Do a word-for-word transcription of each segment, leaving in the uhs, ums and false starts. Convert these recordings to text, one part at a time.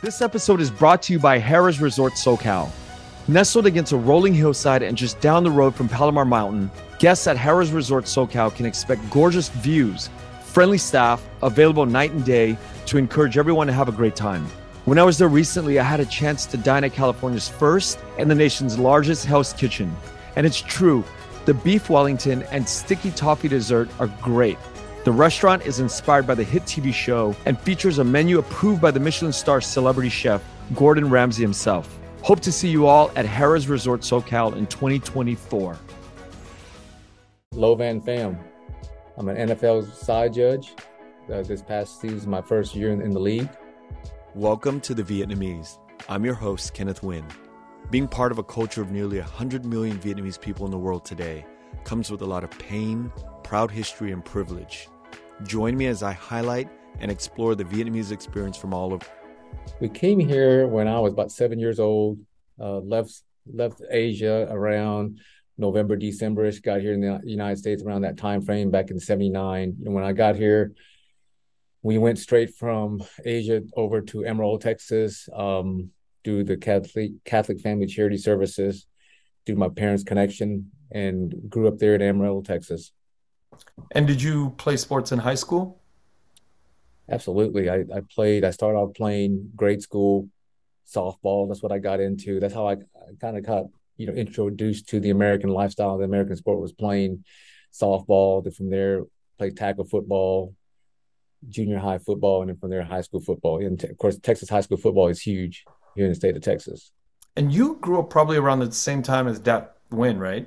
This episode is brought to you by Harrah's Resort SoCal. Nestled against a rolling hillside and just down the road from Palomar Mountain, guests at Harrah's Resort SoCal can expect gorgeous views, friendly staff, available night and day to encourage everyone to have a great time. When I was there recently, I had a chance to dine at California's first and the nation's largest Hell's Kitchen. And it's true, the beef Wellington and sticky toffee dessert are great. The restaurant is inspired by the hit T V show and features a menu approved by the Michelin star celebrity chef, Gordon Ramsay himself. Hope to see you all at Harrah's Resort SoCal in twenty twenty-four. Lovan Pham. I'm an N F L side judge. Uh, this past season is my first year in, in the league. Welcome to The Vietnamese. I'm your host, Kenneth Nguyen. Being part of a culture of nearly one hundred million Vietnamese people in the world today comes with a lot of pain, proud history, and privilege. Join me as I highlight and explore the Vietnamese experience from all over. We came here when I was about seven years old, uh, left left Asia around November, December-ish, got here in the United States around that time frame back in seventy-nine. And when I got here, we went straight from Asia over to Amarillo, Texas, um, do the Catholic Catholic Family Charity Services, do my parents' connection, and grew up there in Amarillo, Texas. And did you play sports in high school? Absolutely. I, I played, I started off playing grade school softball. That's what I got into. That's how I, I kind of got, you know, introduced to the American lifestyle. The American sport was playing softball. Then from there, played tackle football, junior high football, and then from there, high school football. And of course, Texas high school football is huge here in the state of Texas. And you grew up probably around the same time as Dad Nguyen, right?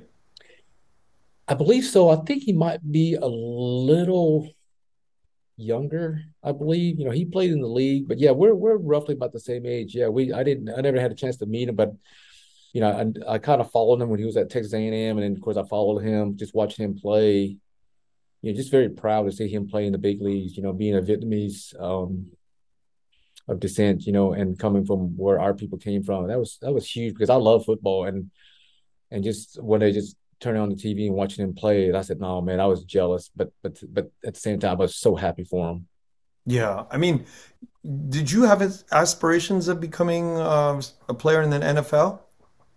I believe so. I think he might be a little younger, I believe. You know, he played in the league, but yeah, we're we're roughly about the same age. Yeah, we I didn't I never had a chance to meet him, but you know, I, I kind of followed him when he was at Texas A and M, and then of course I followed him, just watching him play. You know, just very proud to see him play in the big leagues. You know, being a Vietnamese um, of descent, you know, and coming from where our people came from, that was that was huge because I love football, and and just when they just turning on the T V and watching him play, and I said, "No, man, I was jealous," but but but at the same time, I was so happy for him. Yeah, I mean, did you have aspirations of becoming uh, a player in the N F L?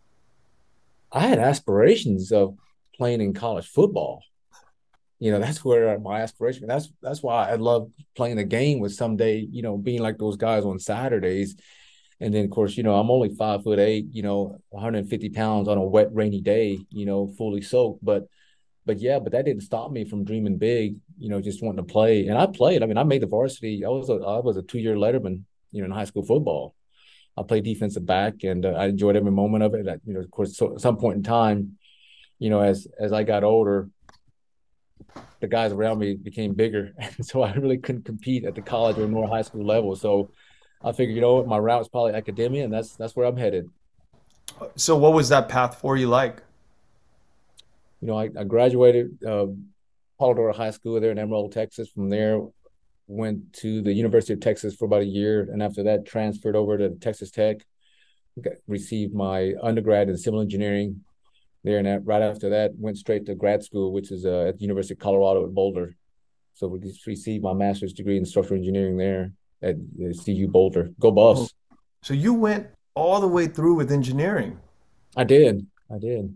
I had aspirations of playing in college football. You know, that's where my aspiration. That's that's why I love playing the game. Was someday, you know, being like those guys on Saturdays. And then, of course, you know, I'm only five foot eight, you know, one hundred fifty pounds on a wet, rainy day, you know, fully soaked. But, but yeah, but that didn't stop me from dreaming big, you know, just wanting to play. And I played. I mean, I made the varsity. I was a, I was a two-year letterman, you know, in high school football. I played defensive back, and uh, I enjoyed every moment of it. I, you know, of course, so, at some point in time, you know, as as I got older, the guys around me became bigger, and so I really couldn't compete at the college or more high school level. So I figured, you know what, my route is probably academia, and that's that's where I'm headed. So what was that path for you like? You know, I, I graduated uh, Polidoro High School there in Amarillo, Texas. From there, went to the University of Texas for about a year, and after that, transferred over to Texas Tech. Got, received my undergrad in civil engineering there, and that, right after that, went straight to grad school, which is uh, at the University of Colorado at Boulder. So we received my master's degree in structural engineering there at C U Boulder. Go Buffs. So you went all the way through with engineering. I did. I did.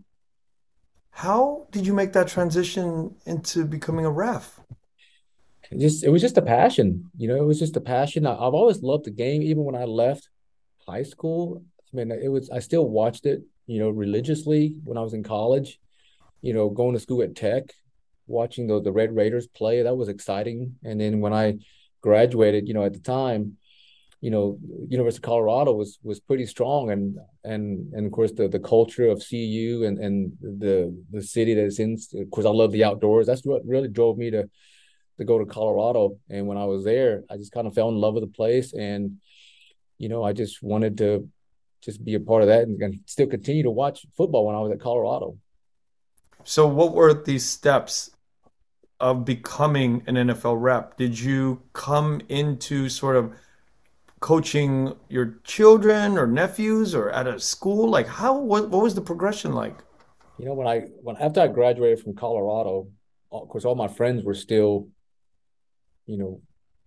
How did you make that transition into becoming a ref? It just it was just a passion. You know, it was just a passion. I, I've always loved the game, even when I left high school. I mean, it was I still watched it, you know, religiously when I was in college. You know, going to school at Tech, watching the the Red Raiders play, that was exciting. And then when I graduated, you know, at the time, you know, University of Colorado was was pretty strong, and and and of course the the culture of C U and and the the city that it's in. Of course, I love the outdoors. That's what really drove me to to go to Colorado. And when I was there, I just kind of fell in love with the place, and you know, I just wanted to just be a part of that, and, and still continue to watch football when I was at Colorado. So, what were these steps of becoming an N F L rep? Did you come into sort of coaching your children or nephews or at a school? Like how, what, what was the progression like? You know, when I, when after I graduated from Colorado, of course, all my friends were still, you know,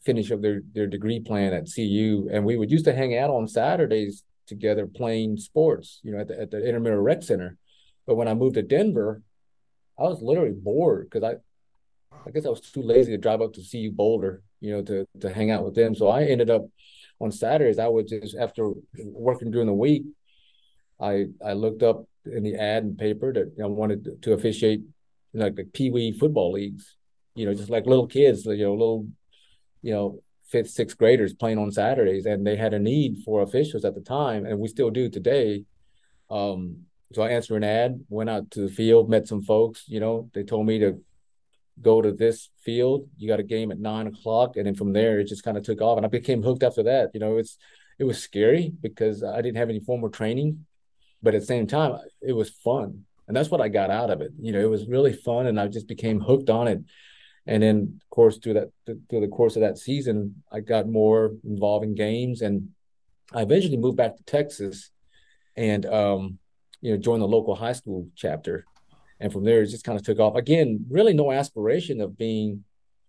finish up their their degree plan at C U, and we would used to hang out on Saturdays together playing sports, you know, at the at the Intramural Rec Center. But when I moved to Denver, I was literally bored because I I guess I was too lazy to drive up to C U Boulder, you know, to to hang out with them. So I ended up on Saturdays, I would just, after working during the week, I I looked up in the ad and paper that I wanted to officiate like the Pee Wee football leagues, you know, just like little kids, you know, little, you know, fifth, sixth graders playing on Saturdays, and they had a need for officials at the time, and we still do today. Um, so I answered an ad, went out to the field, met some folks. You know, they told me to go to this field. You got a game at nine o'clock, and then from there it just kind of took off, and I became hooked after that. You know, it's it was scary because I didn't have any formal training, but at the same time, it was fun, and that's what I got out of it. You know, it was really fun, and I just became hooked on it. And then, of course, through that through the course of that season, I got more involved in games, and I eventually moved back to Texas, and um, you know, joined the local high school chapter. And from there, it just kind of took off. Again, really no aspiration of being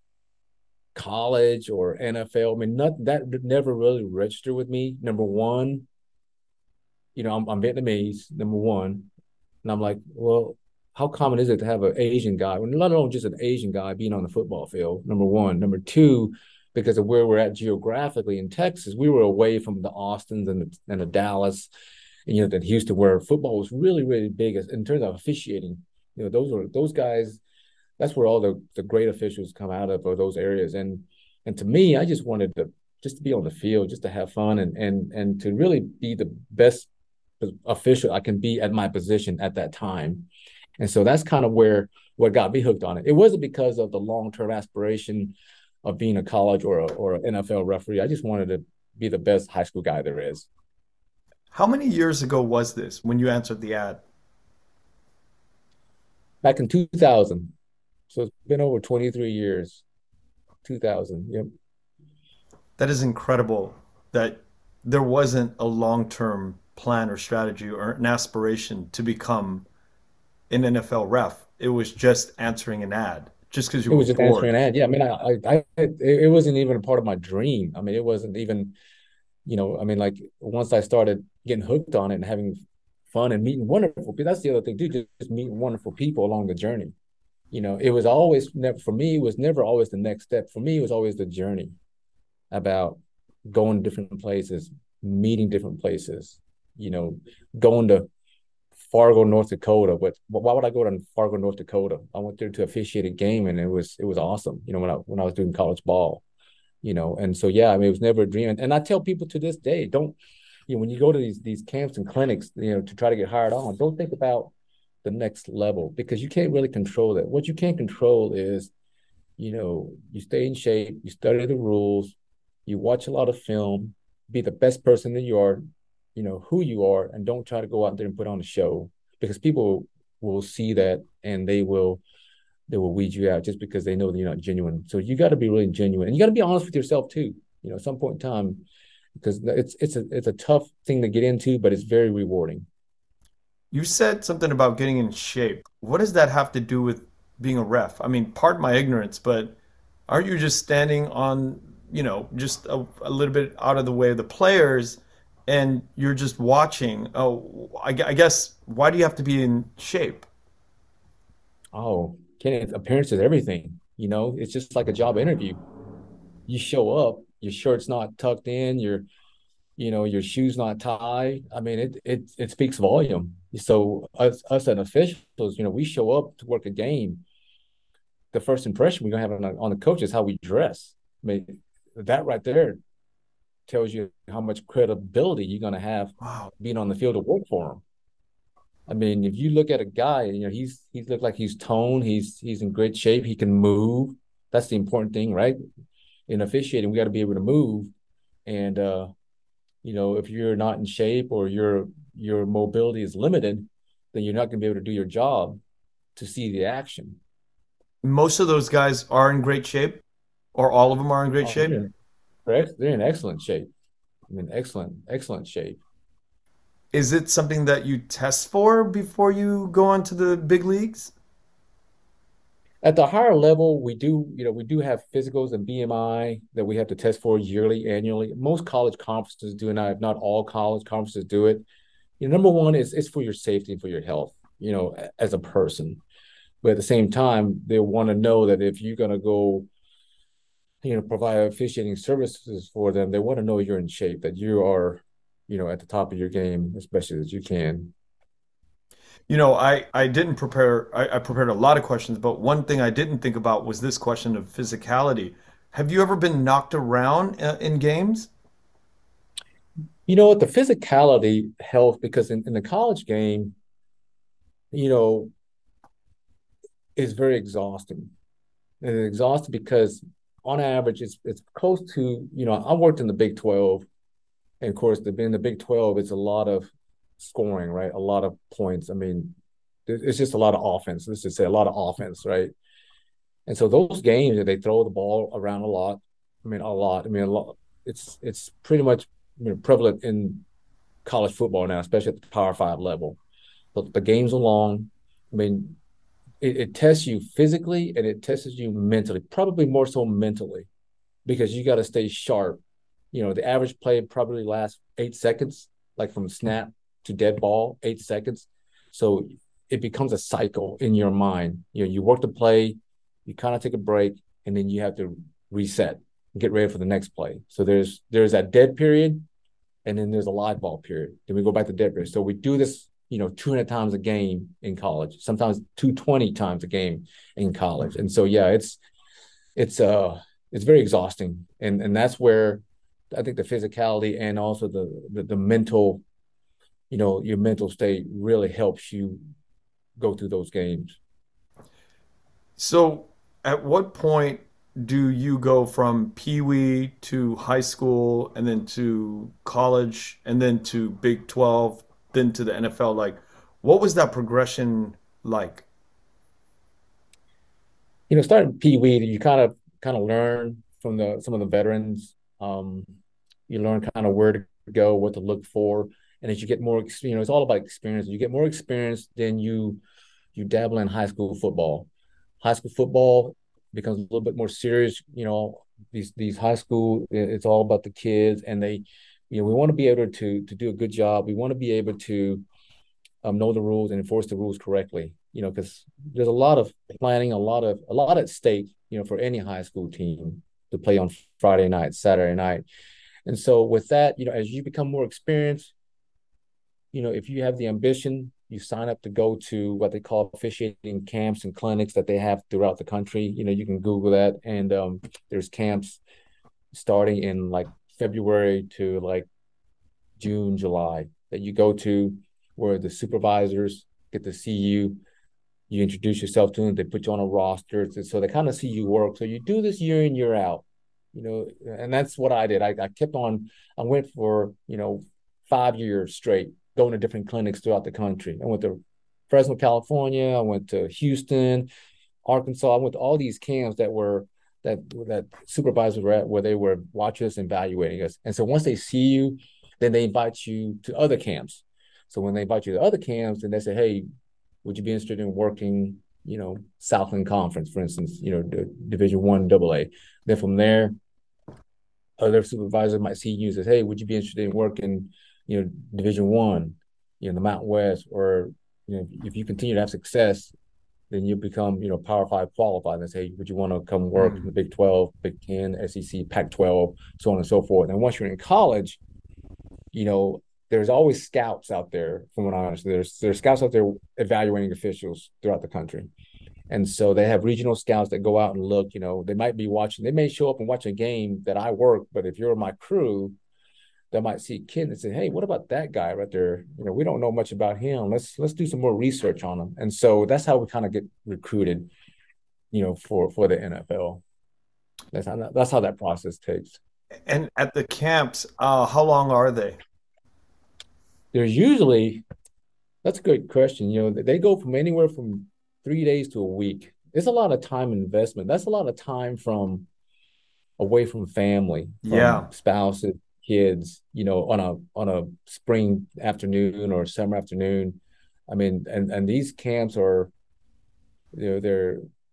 college or N F L. I mean, not, that never really registered with me. Number one, you know, I'm, I'm Vietnamese, number one. And I'm like, well, how common is it to have an Asian guy, well, let alone just an Asian guy being on the football field, number one. Number two, because of where we're at geographically in Texas, we were away from the Austins and the, and the Dallas, and, you know, that Houston, where football was really, really big in terms of officiating. You know, those were those guys. That's where all the, the great officials come out of, or those areas. And and to me, I just wanted to just to be on the field, just to have fun, and and and to really be the best official I can be at my position at that time. And so that's kind of where what got me hooked on it. It wasn't because of the long term aspiration of being a college or a, or an N F L referee. I just wanted to be the best high school guy there is. How many years ago was this when you answered the ad? Back in two thousand. So it's been over twenty-three years. two thousand. Yep. That is incredible that there wasn't a long-term plan or strategy or an aspiration to become an N F L ref. It was just answering an ad just because you It were was just answering bored. an ad. Yeah, I mean, I, I, I it, it wasn't even a part of my dream. I mean, it wasn't even, you know, I mean, like once I started getting hooked on it and having fun and meeting wonderful people, that's the other thing too, just, just meeting wonderful people along the journey. You know, it was always never, for me, it was never always the next step. For me, it was always the journey about going to different places, meeting different places, you know, going to Fargo, North Dakota. But why would I go to Fargo, North Dakota? I went there to officiate a game, and it was it was awesome. You know, when I when I was doing college ball, you know, and so yeah, I mean, it was never a dream. And, and I tell people to this day, don't, you know, when you go to these these camps and clinics, you know, to try to get hired on, don't think about the next level, because you can't really control that. What you can control is, you know, you stay in shape, you study the rules, you watch a lot of film, be the best person that you are, you know, who you are, and don't try to go out there and put on a show, because people will see that and they will they will weed you out just because they know that you're not genuine. So you got to be really genuine, and you got to be honest with yourself too. You know, at some point in time, because it's it's a it's a tough thing to get into, but it's very rewarding. You said something about getting in shape. What does that have to do with being a ref? I mean, pardon my ignorance, but aren't you just standing on, you know, just a, a little bit out of the way of the players and you're just watching? Oh, I, gu- I guess, why do you have to be in shape? Oh, Kenny, appearance is everything. You know, it's just like a job interview. You show up, your shirt's not tucked in, your you know, your shoes not tied. I mean, it it it speaks volume. So us us as officials, you know, we show up to work a game. The first impression we're gonna have on the, on the coach is how we dress. I mean, that right there tells you how much credibility you're gonna have Wow. being on the field to work for them. I mean, if you look at a guy, you know, he's he's look like he's toned, he's he's in great shape, he can move. That's the important thing, right? In officiating, we got to be able to move. And uh, you know, if you're not in shape or your your mobility is limited, then you're not going to be able to do your job to see the action. Most of those guys are in great shape, or all of them are in great Oh, they're shape. in, they're they're in excellent shape. I mean, excellent, excellent shape. Is it something that you test for before you go on to the big leagues? At the higher level, we do, you know, we do have physicals and B M I that we have to test for yearly, annually. Most college conferences do, not, if not all college conferences do it. You know, number one is it's for your safety and for your health, you know, as a person. But at the same time, they want to know that if you're going to go, you know, provide officiating services for them, they want to know you're in shape, that you are, you know, at the top of your game as best as you can. You know, I, I didn't prepare, I, I prepared a lot of questions, but one thing I didn't think about was this question of physicality. Have you ever been knocked around uh, in games? You know what? The physicality helps because in, in the college game, you know, is very exhausting. And it's exhausting because on average, it's it's close to, you know, I worked in the Big twelve. And of course, the, in the Big twelve, it's a lot of scoring, right? A lot of points. I mean, it's just a lot of offense. Let's just say a lot of offense, right? And so those games, they throw the ball around a lot. I mean, a lot. I mean, a lot. It's it's pretty much, you know, prevalent in college football now, especially at the Power Five level. But the games are long. I mean, it, it tests you physically and it tests you mentally, probably more so mentally, because you got to stay sharp. You know, the average play probably lasts eight seconds, like from snap to dead ball, eight seconds. So it becomes a cycle in your mind. You know, you work the play, you kind of take a break, and then you have to reset and get ready for the next play. So there's there's that dead period, and then there's a live ball period. Then we go back to dead period. So we do this, you know, two hundred times a game in college, sometimes two hundred twenty times a game in college. And so, yeah, it's it's uh it's very exhausting, and and that's where I think the physicality and also the, the the mental, you know, your mental state really helps you go through those games. So, at what point do you go from Pee Wee to high school and then to college and then to Big twelve, then to the N F L? Like, what was that progression like? You know, starting Pee Wee, you kind of kind of learn from the some of the veterans. Um, you learn kind of where to go, what to look for, and as you get more, you know, it's all about experience. You get more experience, then you you dabble in high school football. High school football becomes a little bit more serious. You know, these these high school, it's all about the kids, and they, you know, we want to be able to to do a good job. We want to be able to um, know the rules and enforce the rules correctly. You know, because there's a lot of planning, a lot of a lot at stake. You know, for any high school team to play on Friday night, Saturday night, and so with that, you know, as you become more experienced, you know, if you have the ambition, you sign up to go to what they call officiating camps and clinics that they have throughout the country. You know, you can Google that, and um, there's camps starting in like February to like June, July that you go to, where the supervisors get to see you. You introduce yourself to them. They put you on a roster, so they kind of see you work. So you do this year in, year out. You know, and that's what I did. I, I kept on. I went for, you know, five years straight, going to different clinics throughout the country. I went to Fresno, California. I went to Houston, Arkansas. I went to all these camps that were that that supervisors were at, where they were watching us, evaluating us. And so once they see you, then they invite you to other camps. So when they invite you to other camps, and they say, "Hey, would you be interested in working, you know, Southland Conference, for instance, you know, D- Division One, Double A?" Then from there, other supervisors might see you and says, "Hey, would you be interested in working, you know, Division One, you know, the Mountain West, or, you know, if you continue to have success, then you become, you know, Power Five qualified." And say, "Hey, would you want to come work in the Big twelve, Big Ten, S E C, Pac twelve, so on and so forth?" And once you're in college, you know, there's always scouts out there. From what I understand, there's there's scouts out there evaluating officials throughout the country. And so they have regional scouts that go out and look. You know, they might be watching, they may show up and watch a game that I work, but if you're my crew, they might see a kid and say, "Hey, what about that guy right there? You know, we don't know much about him. Let's let's do some more research on him." And so that's how we kind of get recruited, you know, for for the N F L. That's how that, that's how that process takes. And at the camps, uh, how long are they? There's usually That's a good question. You know, they go from anywhere from three days to a week. It's a lot of time investment. That's a lot of time from away from family, from Yeah. spouses, kids, you know, on a on a spring afternoon or summer afternoon. I mean, and and these camps are, you know, they're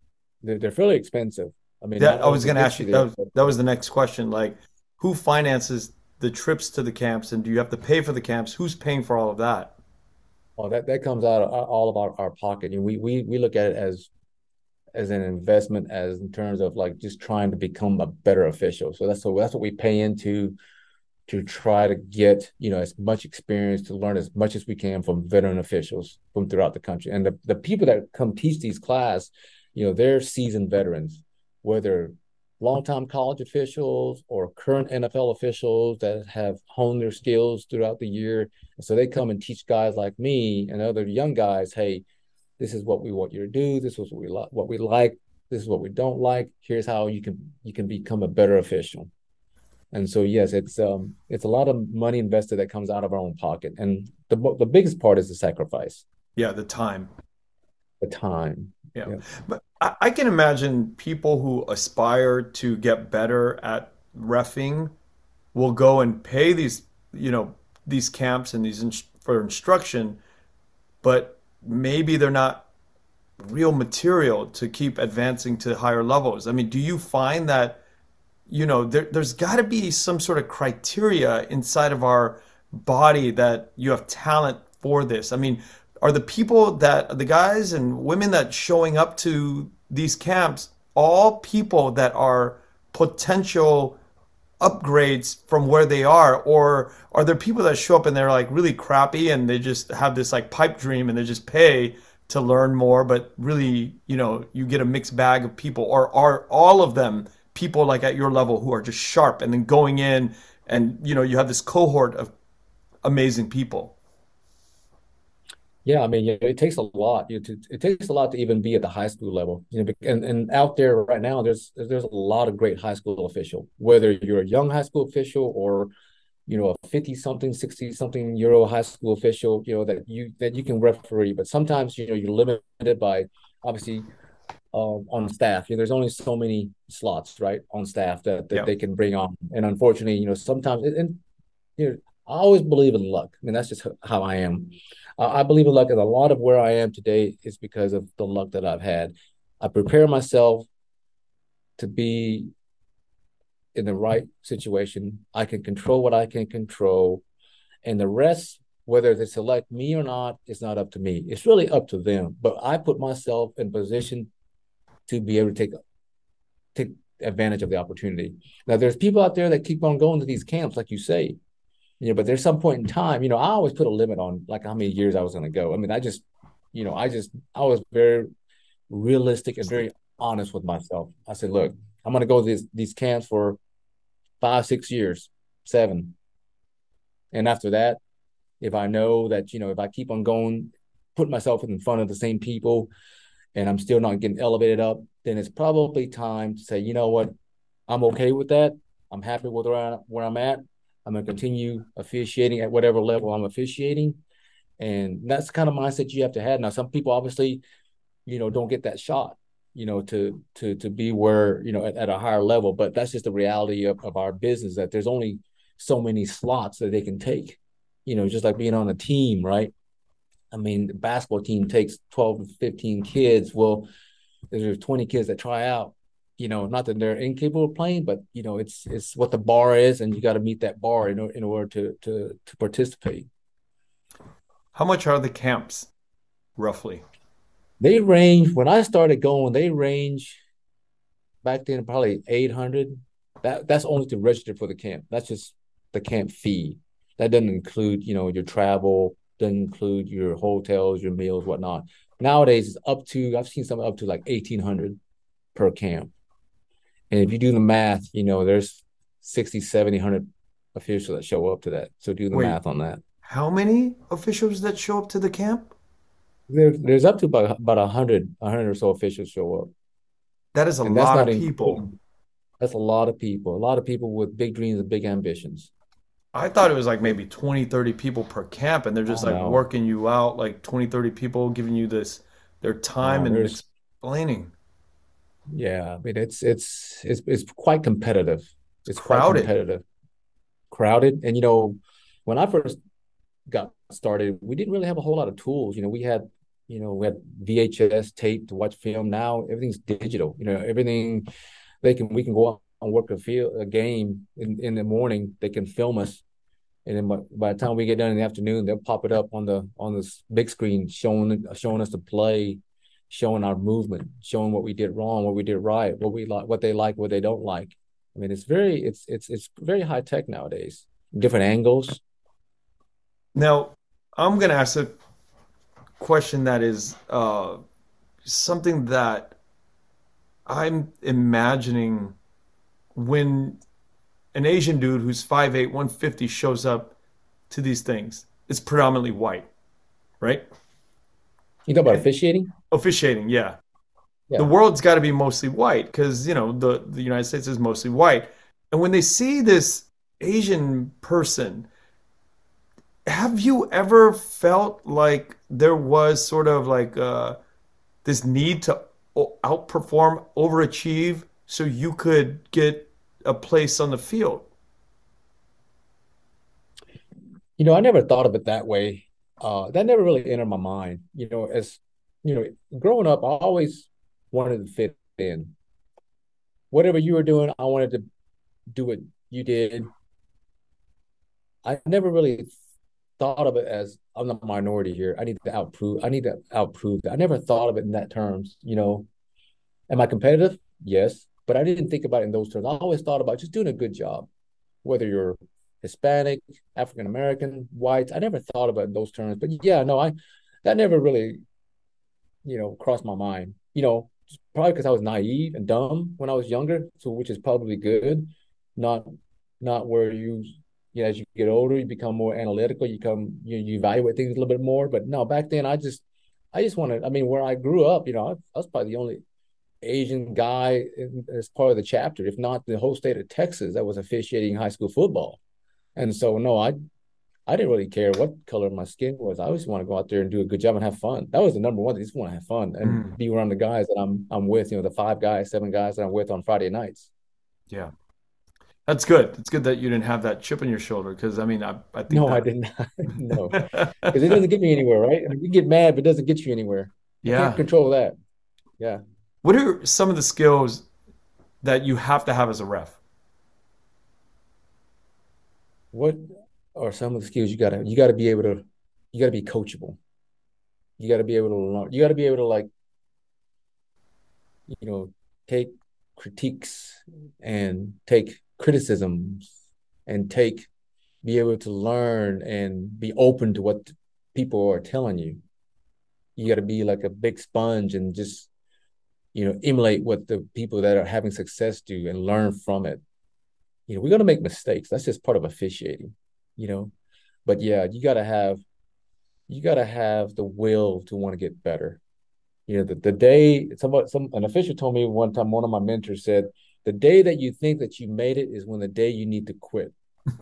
they're, they're fairly expensive. I mean, not That I only was to going to get ask you you, that there, was, but that was the next question. Like, who finances the trips to the camps, and do you have to pay for the camps? Who's paying for all of that? oh, that that comes out of all of our, our pocket. And we we we look at it as as an investment, as in terms of like just trying to become a better official. So that's so that's what we pay into to try to get, you know, as much experience, to learn as much as we can from veteran officials from throughout the country. And the, the people that come teach these class, you know, they're seasoned veterans, whether longtime college officials or current N F L officials that have honed their skills throughout the year. And so they come and teach guys like me and other young guys, hey, this is what we want you to do. This is what we like, what we like. This is what we don't like. Here's how you can you can become a better official. And so, yes, it's um, it's a lot of money invested that comes out of our own pocket, and the the biggest part is the sacrifice, Yeah, the time. the time. Yeah. Yeah, But I, I can imagine people who aspire to get better at reffing will go and pay these, you know, these camps and these ins for instruction, but maybe they're not real material to keep advancing to higher levels. I mean, do you find that, you know, there, there's got to be some sort of criteria inside of our body that you have talent for this? I mean, are the people that, the guys and women that showing up to these camps, all people that are potential upgrades from where they are, or are there people that show up and they're like really crappy and they just have this like pipe dream and they just pay to learn more, but really, you know, you get a mixed bag of people? Or are all of them people like at your level who are just sharp and then going in and, you know, you have this cohort of amazing people? yeah. I mean, yeah, it takes a lot. You know, to, it takes a lot to even be at the high school level. You know, and and out there right now, there's there's a lot of great high school official. Whether you're a young high school official or you know a fifty something, sixty something year old high school official, you know that you that you can referee. But sometimes you know you're limited by obviously um, on staff. You know, there's only so many slots, right, on staff that, that Yeah. they can bring on. And unfortunately, you know, sometimes, and, you know, I always believe in luck. I mean, that's just how I am. Uh, I believe in luck, and a lot of where I am today is because of the luck that I've had. I prepare myself to be in the right situation. I can control what I can control, and the rest, whether they select me or not, is not up to me. It's really up to them. But I put myself in position to be able to take take advantage of the opportunity. Now, there's people out there that keep on going to these camps, like you say, you know, but there's some point in time, you know, I always put a limit on like how many years I was going to go. I mean, I just, you know, I just, I was very realistic and very honest with myself. I said, look, I'm going to go to these, these camps for five, six years, seven. And after that, if I know that, you know, if I keep on going, putting myself in front of the same people and I'm still not getting elevated up, then it's probably time to say, you know what, I'm okay with that. I'm happy with where, I, where I'm at. I'm going to continue officiating at whatever level I'm officiating. And that's the kind of mindset you have to have. Now, some people obviously, you know, don't get that shot, you know, to to to be where, you know, at, at a higher level. But that's just the reality of, of our business, that there's only so many slots that they can take, you know, just like being on a team, right? I mean, the basketball team takes twelve to fifteen kids. Well, there's twenty kids that try out. You know, not that they're incapable of playing, but you know, it's it's what the bar is, and you got to meet that bar in, in order to to to participate. How much are the camps roughly? They range when I started going. They range back then probably eight hundred. That that's only to register for the camp. That's just the camp fee. That doesn't include, you know, your travel, doesn't include your hotels, your meals, whatnot. Nowadays it's up to, I've seen some up to like eighteen hundred per camp. And if you do the math, you know, there's sixty, seventy, one hundred officials that show up to that. So do the Wait, math on that. how many officials that show up to the camp? There, there's up to about about a hundred, a hundred or so officials show up, That is a and that's lot not of people. including. That's a lot of people. A lot of people with big dreams and big ambitions. I thought it was like maybe twenty, thirty people per camp, and they're just Oh like no, working you out, like twenty, thirty people giving you this, their time no, and there's explaining. yeah. I mean, it's it's it's it's quite competitive. It's It's quite crowded. competitive, crowded, and you know, when I first got started, we didn't really have a whole lot of tools. You know, we had, You know, we had V H S tape to watch film. Now everything's digital. You know, everything they can we can go out and work a field a game in, in the morning. They can film us, and then by, by the time we get done in the afternoon, they'll pop it up on the on this big screen, showing showing us the play, showing our movement, showing what we did wrong, what we did right, what we like, what they like, what they don't like. I mean, it's very it's it's it's very high tech nowadays. Different angles. Now, I'm going to ask a question that is uh, something that I'm imagining when an Asian dude who's five eight, one fifty shows up to these things. It's predominantly white, right? You talk about And officiating? officiating, yeah. The Yeah. world's got to be mostly white because, you know, the, the United States is mostly white. And when they see this Asian person, have you ever felt like there was sort of like uh, this need to o- outperform, overachieve so you could get a place on the field? You know, I never thought of it that way. Uh, that never really entered my mind. You know, as you know, growing up, I always wanted to fit in. Whatever you were doing, I wanted to do what you did. I never really thought of it as I'm the minority here. I need to outprove. I need to outprove. I never thought of it in that terms. You know, am I competitive? Yes, but I didn't think about it in those terms. I always thought about just doing a good job, whether you're Hispanic, African American, white. I never thought about it in those terms. But yeah, no, I that never really, you know, crossed my mind. You know, probably because I was naive and dumb when I was younger, so which is probably good. Not not where you, you know, as you get older, you become more analytical. You come you, you evaluate things a little bit more. But no, back then I just I just wanted. I mean, where I grew up, you know, I, I was probably the only Asian guy in, as part of the chapter, if not the whole state of Texas, that was officiating high school football. And so, no, I I didn't really care what color my skin was. I just want to go out there and do a good job and have fun. That was the number one. I just want to have fun and Mm, be around the guys that I'm I'm with. You know, the five guys, seven guys that I'm with on Friday nights. yeah. That's good. It's good that you didn't have that chip on your shoulder because I mean, I, I think No, I that. did not. No, because it doesn't get me anywhere, right? I mean, you get mad, but it doesn't get you anywhere. I can't Yeah. control that. Yeah. What are some of the skills that you have to have as a ref? What are some of the skills you gotta you gotta be able to you gotta be coachable. You gotta be able to learn. You gotta be able to like you know, take critiques and take criticisms and take be able to learn and be open to what people are telling you. You got to be like a big sponge and just, you know, emulate what the people that are having success do and learn from it. You know, we're going to make mistakes. That's just part of officiating, you know. But yeah, you got to have you got to have the will to want to get better. You know, the, the day somebody, some an official told me one time, one of my mentors said, the day that you think that you made it is when the day you need to quit.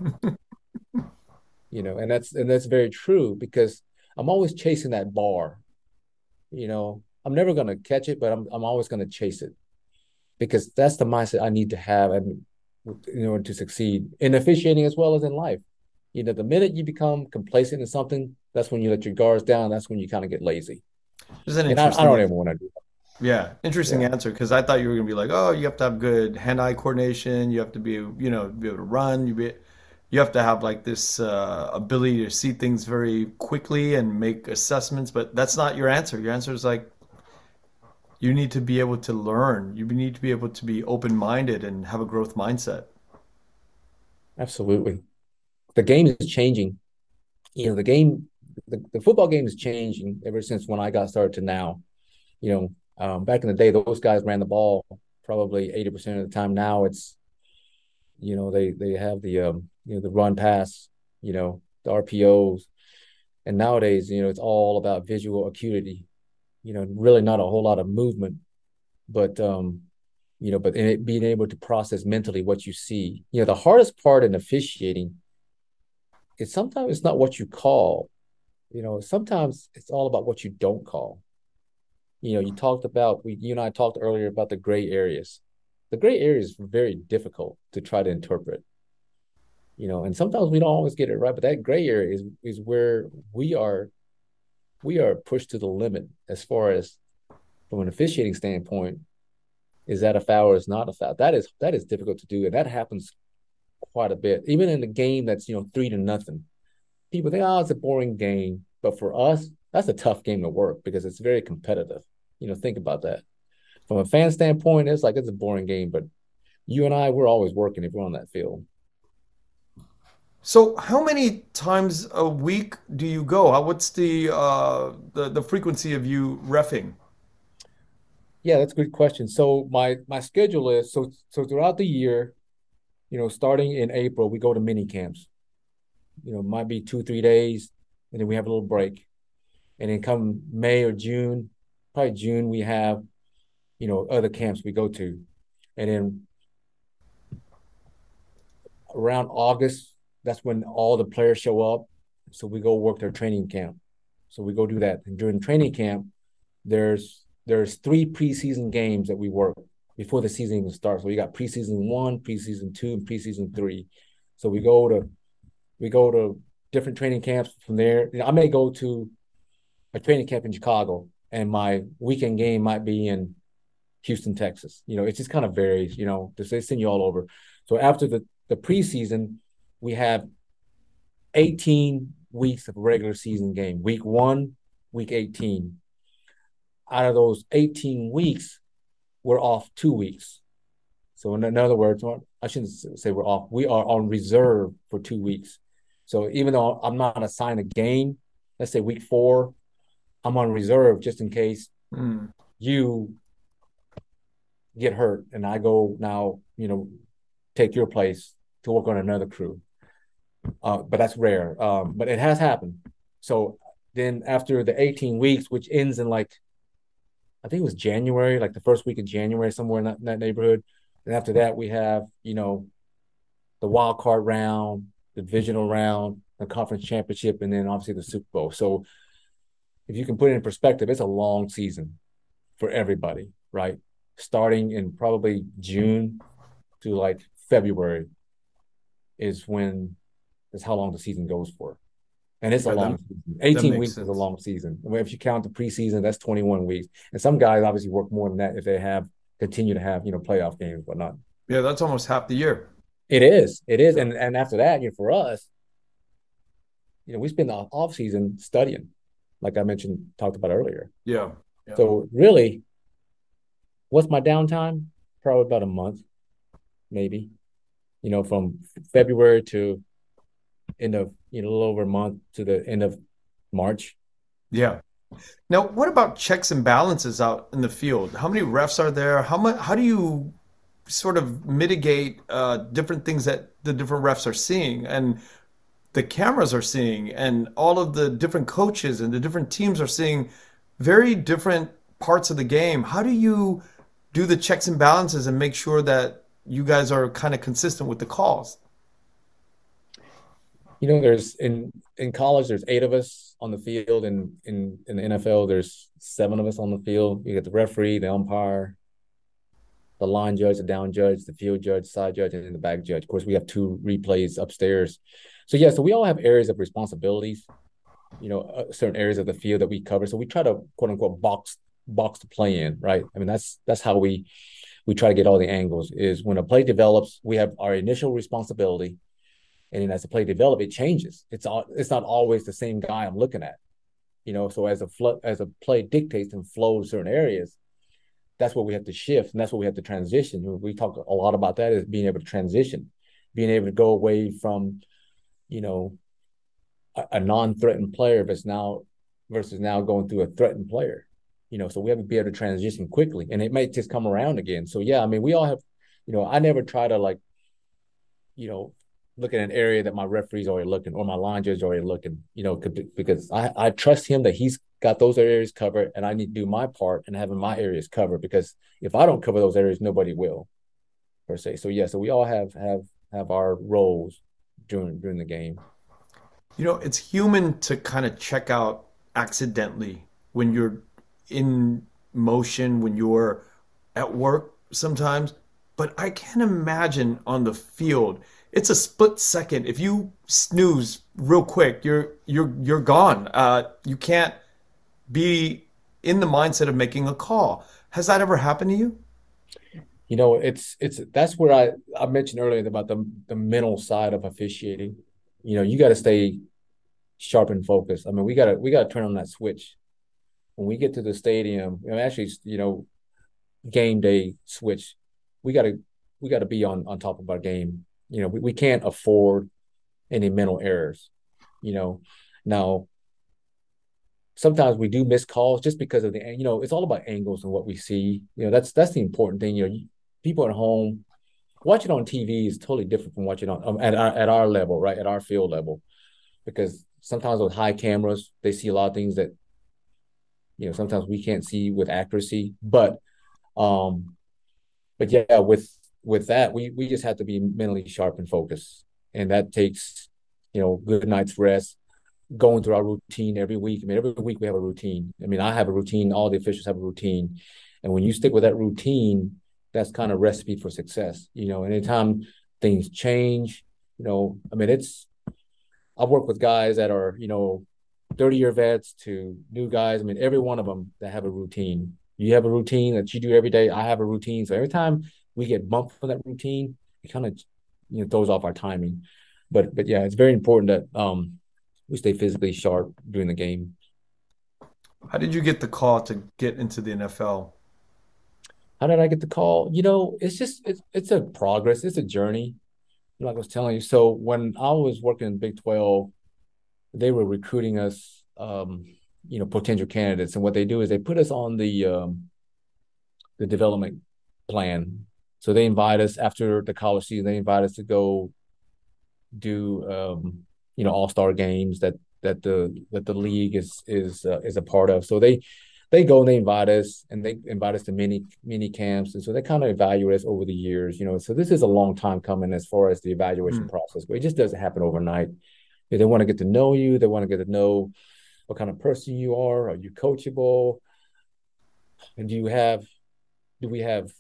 You know, and that's and that's very true because I'm always chasing that bar. You know, I'm never gonna catch it, but I'm I'm always gonna chase it because that's the mindset I need to have and in order to succeed in officiating as well as in life. You know, the minute you become complacent in something, that's when you let your guards down. That's when you kind of get lazy. This is an And I, I interesting, don't ever want to do that. yeah, interesting Yeah. answer because I thought you were going to be like, oh, you have to have good hand-eye coordination. You have to be, you know, be able to run. You be, you have to have like this uh, ability to see things very quickly and make assessments. But that's not your answer. Your answer is like you need to be able to learn. You need to be able to be open-minded and have a growth mindset. Absolutely. The game is changing. You know, the game, the, the football game is changing ever since when I got started to now. You know, um, back in the day, those guys ran the ball probably eighty percent of the time. Now it's, you know, they they have the um, you know, the run pass, you know, the R P Os. And nowadays, you know, it's all about visual acuity, you know, really not a whole lot of movement, but um, you know, but in it, being able to process mentally what you see. You know, the hardest part in officiating is sometimes it's not what you call, you know, sometimes it's all about what you don't call. You know, you talked about we you and I talked earlier about the gray areas. The gray areas are very difficult to try to interpret, you know, and sometimes we don't always get it right, but that gray area is is where we are we are pushed to the limit as far as from an officiating standpoint. Is that a foul or is not a foul? That is that is difficult to do, and that happens quite a bit. Even in a game that's you know three to nothing, people think, oh, it's a boring game. But for us, that's a tough game to work because it's very competitive. You know, think about that. From a fan standpoint, it's like it's a boring game, but you and I, we're always working if we're on that field. So how many times a week do you go? How- What's the uh the, the frequency of you reffing? Yeah, that's a good question. So my my schedule is so so throughout the year, you know, starting in April, we go to mini camps. You know, might be two, three days, and then we have a little break. And then come May or June, probably June, we have, you know, other camps we go to. And then around August, that's when all the players show up. So we go work their training camp. So we go do that. And during training camp, there's there's three preseason games that we work before the season even starts. So we got preseason one, preseason two, and preseason three. So we go to we go to different training camps from there. You know, I may go to a training camp in Chicago, and my weekend game might be in Houston, Texas. You know, it just kind of varies. You know, they send you all over. So after the the preseason, we have eighteen weeks of regular season game. Week one, week eighteen. Out of those eighteen weeks, we're off two weeks. So in, in other words, I shouldn't say we're off. We are on reserve for two weeks. So even though I'm not assigned a game, let's say week four, I'm on reserve just in case Mm. you get hurt and I go now, you know, take your place to work on another crew. Uh, but that's rare. Um, but it has happened. So then after the eighteen weeks, which ends in like, I think it was January, like the first week of January, somewhere in that, in that neighborhood. And after that, we have, you know, the wild card round, the divisional round, the conference championship, and then obviously the Super Bowl. So if you can put it in perspective, it's a long season for everybody, right? Starting in probably June to like February is when is how long the season goes for. And it's a Yeah, long that, season. that eighteen makes weeks is a sense. long season. I mean, if you count the preseason, that's twenty-one weeks. And some guys obviously work more than that if they have continue to have, you know, playoff games, whatnot. Yeah, that's almost half the year. It is. It is. Yeah. And and after that, you know, for us, you know, we spend the off season studying, like I mentioned, talked about earlier. Yeah. Yeah. So really, what's my downtime? Probably about a month, maybe. You know, from February to end of, you know, a little over a month to the end of March. Yeah. Now, what about checks and balances out in the field? How many refs are there? How much, how do you sort of mitigate uh, different things that the different refs are seeing and the cameras are seeing and all of the different coaches and the different teams are seeing very different parts of the game? How do you do the checks and balances and make sure that you guys are kind of consistent with the calls? You know, there's in in college, there's eight of us on the field, and in in the N F L, there's seven of us on the field. You get the referee, the umpire, the line judge, the down judge, the field judge, side judge, and then the back judge. Of course, we have two replays upstairs. So yeah, so we all have areas of responsibilities. You know, uh, certain areas of the field that we cover. So we try to quote unquote box box the play in, right? I mean, that's that's how we we try to get all the angles. Is when a play develops, we have our initial responsibility. And then as the play develops, it changes. It's all it's not always the same guy I'm looking at, you know. So as a fl- as a play dictates and flows certain areas, that's what we have to shift, and that's what we have to transition. We talk a lot about that is being able to transition, being able to go away from, you know, a, a non-threatened player that's now versus now going through a threatened player, you know. So we have to be able to transition quickly, and it might just come around again. So yeah, I mean, we all have, you know, I never try to like, you know, look at an area that my referee's already looking or my line judge already looking, you know, because I, I trust him that he's got those areas covered and I need to do my part in having my areas covered, because if I don't cover those areas, nobody will, per se. So yeah, so we all have have have our roles during during the game. You know, it's human to kind of check out accidentally when you're in motion, when you're at work sometimes. But I can imagine on the field, it's a split second. If you snooze real quick, you're you're you're gone. Uh, you can't be in the mindset of making a call. Has that ever happened to you? You know, it's it's that's where I I mentioned earlier about the the mental side of officiating. You know, you got to stay sharp and focused. I mean, we gotta we gotta turn on that switch when we get to the stadium. You know, actually, you know, game day switch. We gotta we gotta be on on top of our game. You know, we, we can't afford any mental errors. You know, now sometimes we do miss calls just because of the, you know, it's all about angles and what we see. You know, that's that's the important thing. You know, people at home watching on T V is totally different from watching on um, at our at our level, right? At our field level, because sometimes with high cameras, they see a lot of things that, you know, sometimes we can't see with accuracy. But um, but yeah, with with that, we we just have to be mentally sharp and focused, and that takes, you know, good night's rest, going through our routine every week. I mean, every week we have a routine. I mean, I have a routine. All the officials have a routine, and when you stick with that routine, that's kind of recipe for success. You know, anytime things change, you know, I mean, it's I've worked with guys that are, you know, thirty year vets to new guys. I mean, every one of them that have a routine. You have a routine that you do every day. I have a routine. So every time we get bumped for that routine, it kind of, you know, throws off our timing. But but yeah, it's very important that um we stay physically sharp during the game. How did you get the call to get into the N F L? How did I get the call? You know, it's just it's it's a progress. It's a journey. Like I was telling you. So when I was working in Big twelve, they were recruiting us, um, you know, potential candidates, and what they do is they put us on the um, the development plan. So they invite us after the college season. They invite us to go do, um, you know, all star games that that the that the league is is uh, is a part of. So they they go and they invite us, and they invite us to mini mini camps, and so they kind of evaluate us over the years. You know, so this is a long time coming as far as the evaluation Hmm. process, but it just doesn't happen overnight. They want to get to know you. They want to get to know what kind of person you are. Are you coachable? And do you have do we have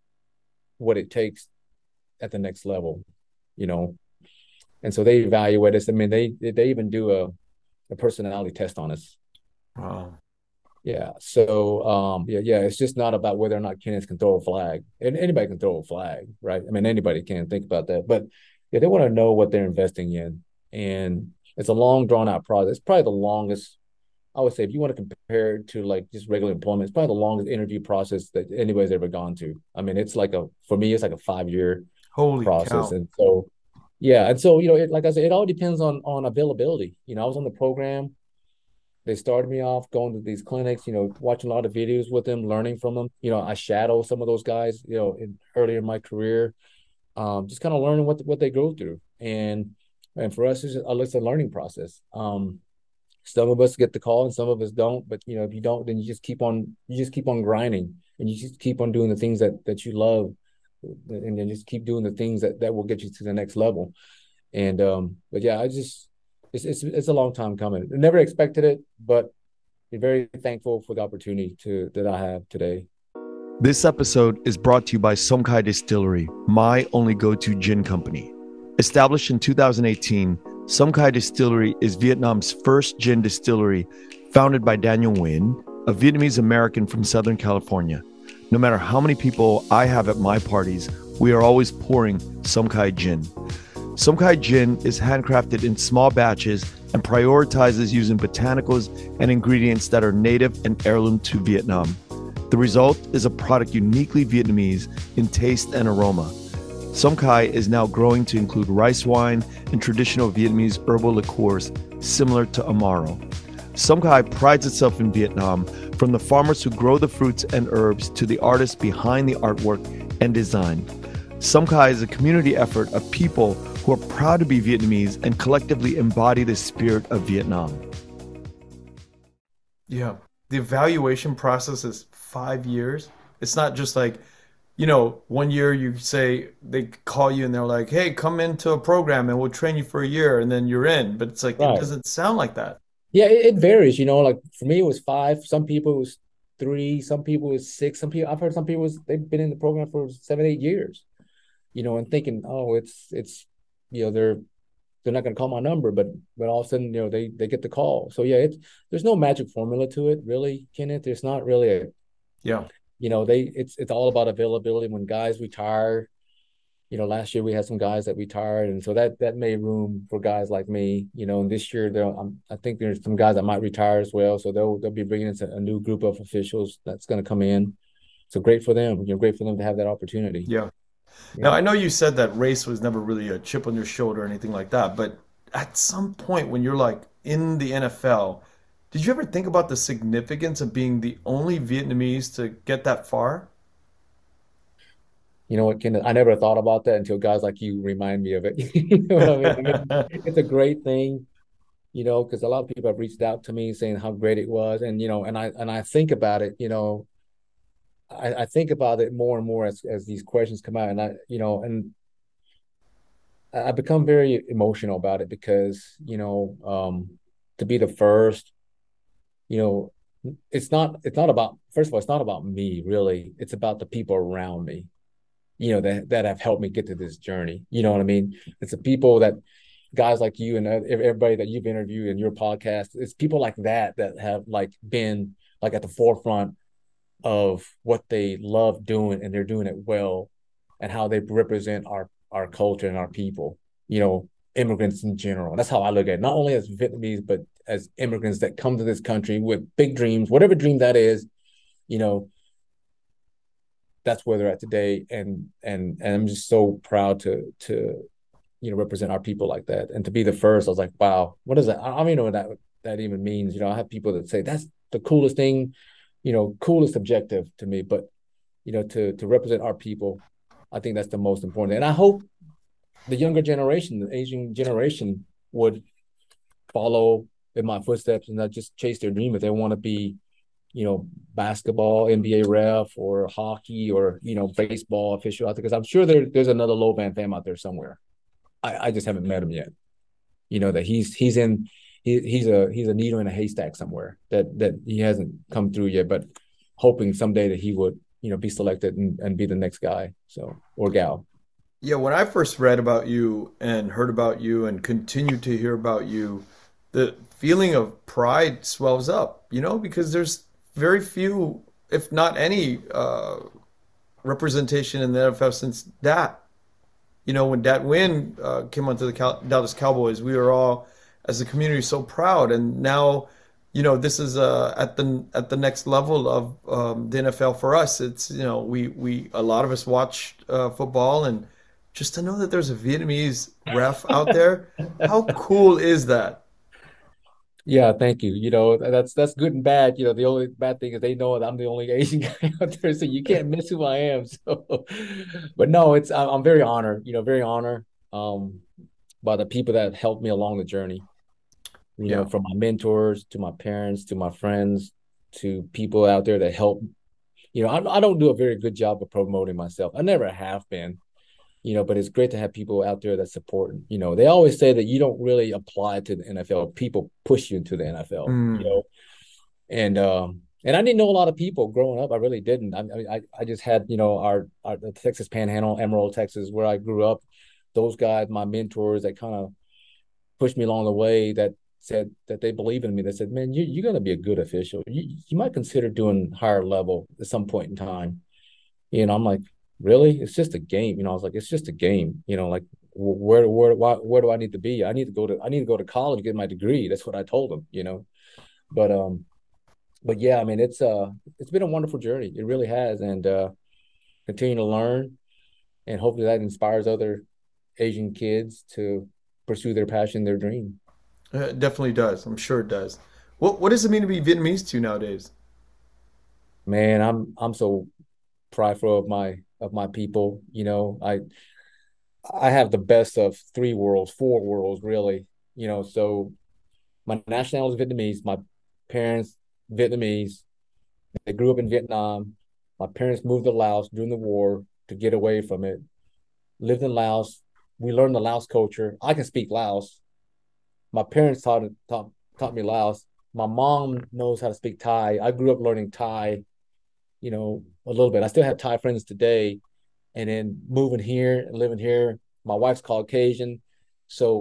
what it takes at the next level? You know, and so they evaluate us. I mean, they they even do a, a personality test on us. Wow. Yeah. So um, yeah, yeah. It's just not about whether or not Kenneth can throw a flag. And anybody can throw a flag, right? I mean, anybody can think about that. But yeah, they want to know what they're investing in. And it's a long drawn out process. It's probably the longest, I would say, if you want to compare it to like just regular employment, it's probably the longest interview process that anybody's ever gone to. I mean, it's like a, for me, it's like a five year Holy process. cow. And so, yeah. And so, you know, it, like I said, it all depends on, on availability. You know, I was on the program. They started me off going to these clinics, you know, watching a lot of videos with them, learning from them. You know, I shadow some of those guys, you know, in, earlier in my career, um, just kind of learning what what they go through. And and for us, it's, a, it's a learning process. Um, some of us get the call and some of us don't. But you know, if you don't, then you just keep on you just keep on grinding and you just keep on doing the things that that you love, and then just keep doing the things that that will get you to the next level. And um, but yeah, I just it's it's it's a long time coming. I never expected it, but I'm very thankful for the opportunity to that I have today. This episode is brought to you by Somkai Distillery, my only go-to gin company. Established in two thousand eighteen, Somkai Distillery is Vietnam's first gin distillery, founded by Daniel Nguyen, a Vietnamese American from Southern California. No matter how many people I have at my parties, we are always pouring Somkai gin. Somkai gin is handcrafted in small batches and prioritizes using botanicals and ingredients that are native and heirloom to Vietnam. The result is a product uniquely Vietnamese in taste and aroma. Somkai is now growing to include rice wine and traditional Vietnamese herbal liqueurs similar to Amaro. Somkai prides itself in Vietnam, from the farmers who grow the fruits and herbs to the artists behind the artwork and design. Somkai is a community effort of people who are proud to be Vietnamese and collectively embody the spirit of Vietnam. Yeah. The evaluation process is five years. It's not just like, you know, one year you say they call you and they're like, hey, come into a program and we'll train you for a year and then you're in. But it's like, it Right. doesn't sound like that. Yeah, it, it varies. You know, like for me, it was five. Some people it was three. Some people it was six. Some people I've heard some people was, they've been in the program for seven, eight years. You know, and thinking, oh, it's it's you know they're they're not going to call my number, but but all of a sudden, you know, they they get the call. So yeah, it's there's no magic formula to it, really, Kenneth. There's not really a, Yeah. you know, they it's it's all about availability. When guys retire, you know, last year we had some guys that retired, and so that that made room for guys like me, you know. And this year, there, I'm, I think there's some guys that might retire as well, so they'll they'll be bringing in a new group of officials that's going to come in. So great for them, you know, great for them to have that opportunity. Yeah. Now, Yeah. I know you said that race was never really a chip on your shoulder or anything like that, but at some point when you're like in the N F L, did you ever think about the significance of being the only Vietnamese to get that far? You know what, Ken? I never thought about that until guys like you remind me of it. You know what I mean? I mean, it's a great thing, you know, because a lot of people have reached out to me saying how great it was, and you know, and I and I think about it, you know, I, I think about it more and more as as these questions come out, and I, you know, and I become very emotional about it because, you know, um, to be the first, you know, it's not it's not about first of all, it's not about me really. It's about the people around me, you know, that that have helped me get to this journey. You know what I mean? It's the people that guys like you and everybody that you've interviewed in your podcast. It's people like that that have like been like at the forefront of what they love doing, and they're doing it well, and how they represent our our culture and our people, you know, immigrants in general. That's how I look at it, not only as Vietnamese, but as immigrants that come to this country with big dreams, whatever dream that is, you know, that's where they're at today. And and and I'm just so proud to to you know represent our people like that, and to be the first. I was like, wow, what is that? I don't even know what that that even means. You know, I have people that say that's the coolest thing. You know, cool is subjective to me, but you know, to to represent our people, I think that's the most important. And I hope the younger generation, the Asian generation, would follow in my footsteps and not just chase their dream if they want to be, you know, basketball, N B A ref, or hockey, or, you know, baseball official out there. Because I'm sure there, there's another Lo Van Pham out there somewhere. I, I just haven't met him yet. You know, that he's he's in he, he's a he's a needle in a haystack somewhere that that he hasn't come through yet, but hoping someday that he would, you know, be selected and, and be the next guy. So, or gal. Yeah, when I first read about you and heard about you and continue to hear about you, the feeling of pride swells up, you know, because there's very few, if not any, uh, representation in the N F L since that. You know, when Dat Win uh, came onto the Cal Dallas Cowboys, we were all, as a community, so proud. And now, you know, this is uh, at the at the next level of um, the N F L for us. It's, you know, we we a lot of us watch uh, football, and just to know that there's a Vietnamese ref out there, how cool is that? Yeah, thank you. You know, that's that's good and bad. You know, the only bad thing is they know that I'm the only Asian guy out there, so you can't miss who I am. So, but no, it's I'm I'm very honored. You know, very honored um, by the people that helped me along the journey. You know, Yeah. from my mentors to my parents to my friends to people out there that help. You know, I I don't do a very good job of promoting myself. I never have been, you know, but it's great to have people out there that support. You know, they always say that you don't really apply to the N F L. People push you into the N F L, you Mm. know, and um and I didn't know a lot of people growing up. I really didn't. I I I just had, you know, our our the Texas Panhandle, Emerald, Texas, where I grew up. Those guys, my mentors, that kind of pushed me along the way. That said that they believe in me. They said, "Man, you you're gonna be a good official. You you might consider doing higher level at some point in time." You know, I'm like, really? It's just a game. You know, I was like, it's just a game. You know, like where where why, where do I need to be? I need to go to I need to go to college, get my degree. That's what I told them. You know, but um, but yeah, I mean, it's uh, it's been a wonderful journey. It really has, and uh, continue to learn, and hopefully that inspires other Asian kids to pursue their passion, their dream. Uh, It definitely does. I'm sure it does. What what does it mean to be Vietnamese to you nowadays? Man, I'm I'm so prideful of my of my people. You know, I I have the best of three worlds, four worlds, really. You know, so my nationality is Vietnamese. My parents Vietnamese. They grew up in Vietnam. My parents moved to Laos during the war to get away from it. Lived in Laos. We learned the Laos culture. I can speak Laos. My parents taught taught taught me Laos. My mom knows how to speak Thai. I grew up learning Thai, you know, a little bit. I still have Thai friends today. And then moving here and living here, my wife's Caucasian. So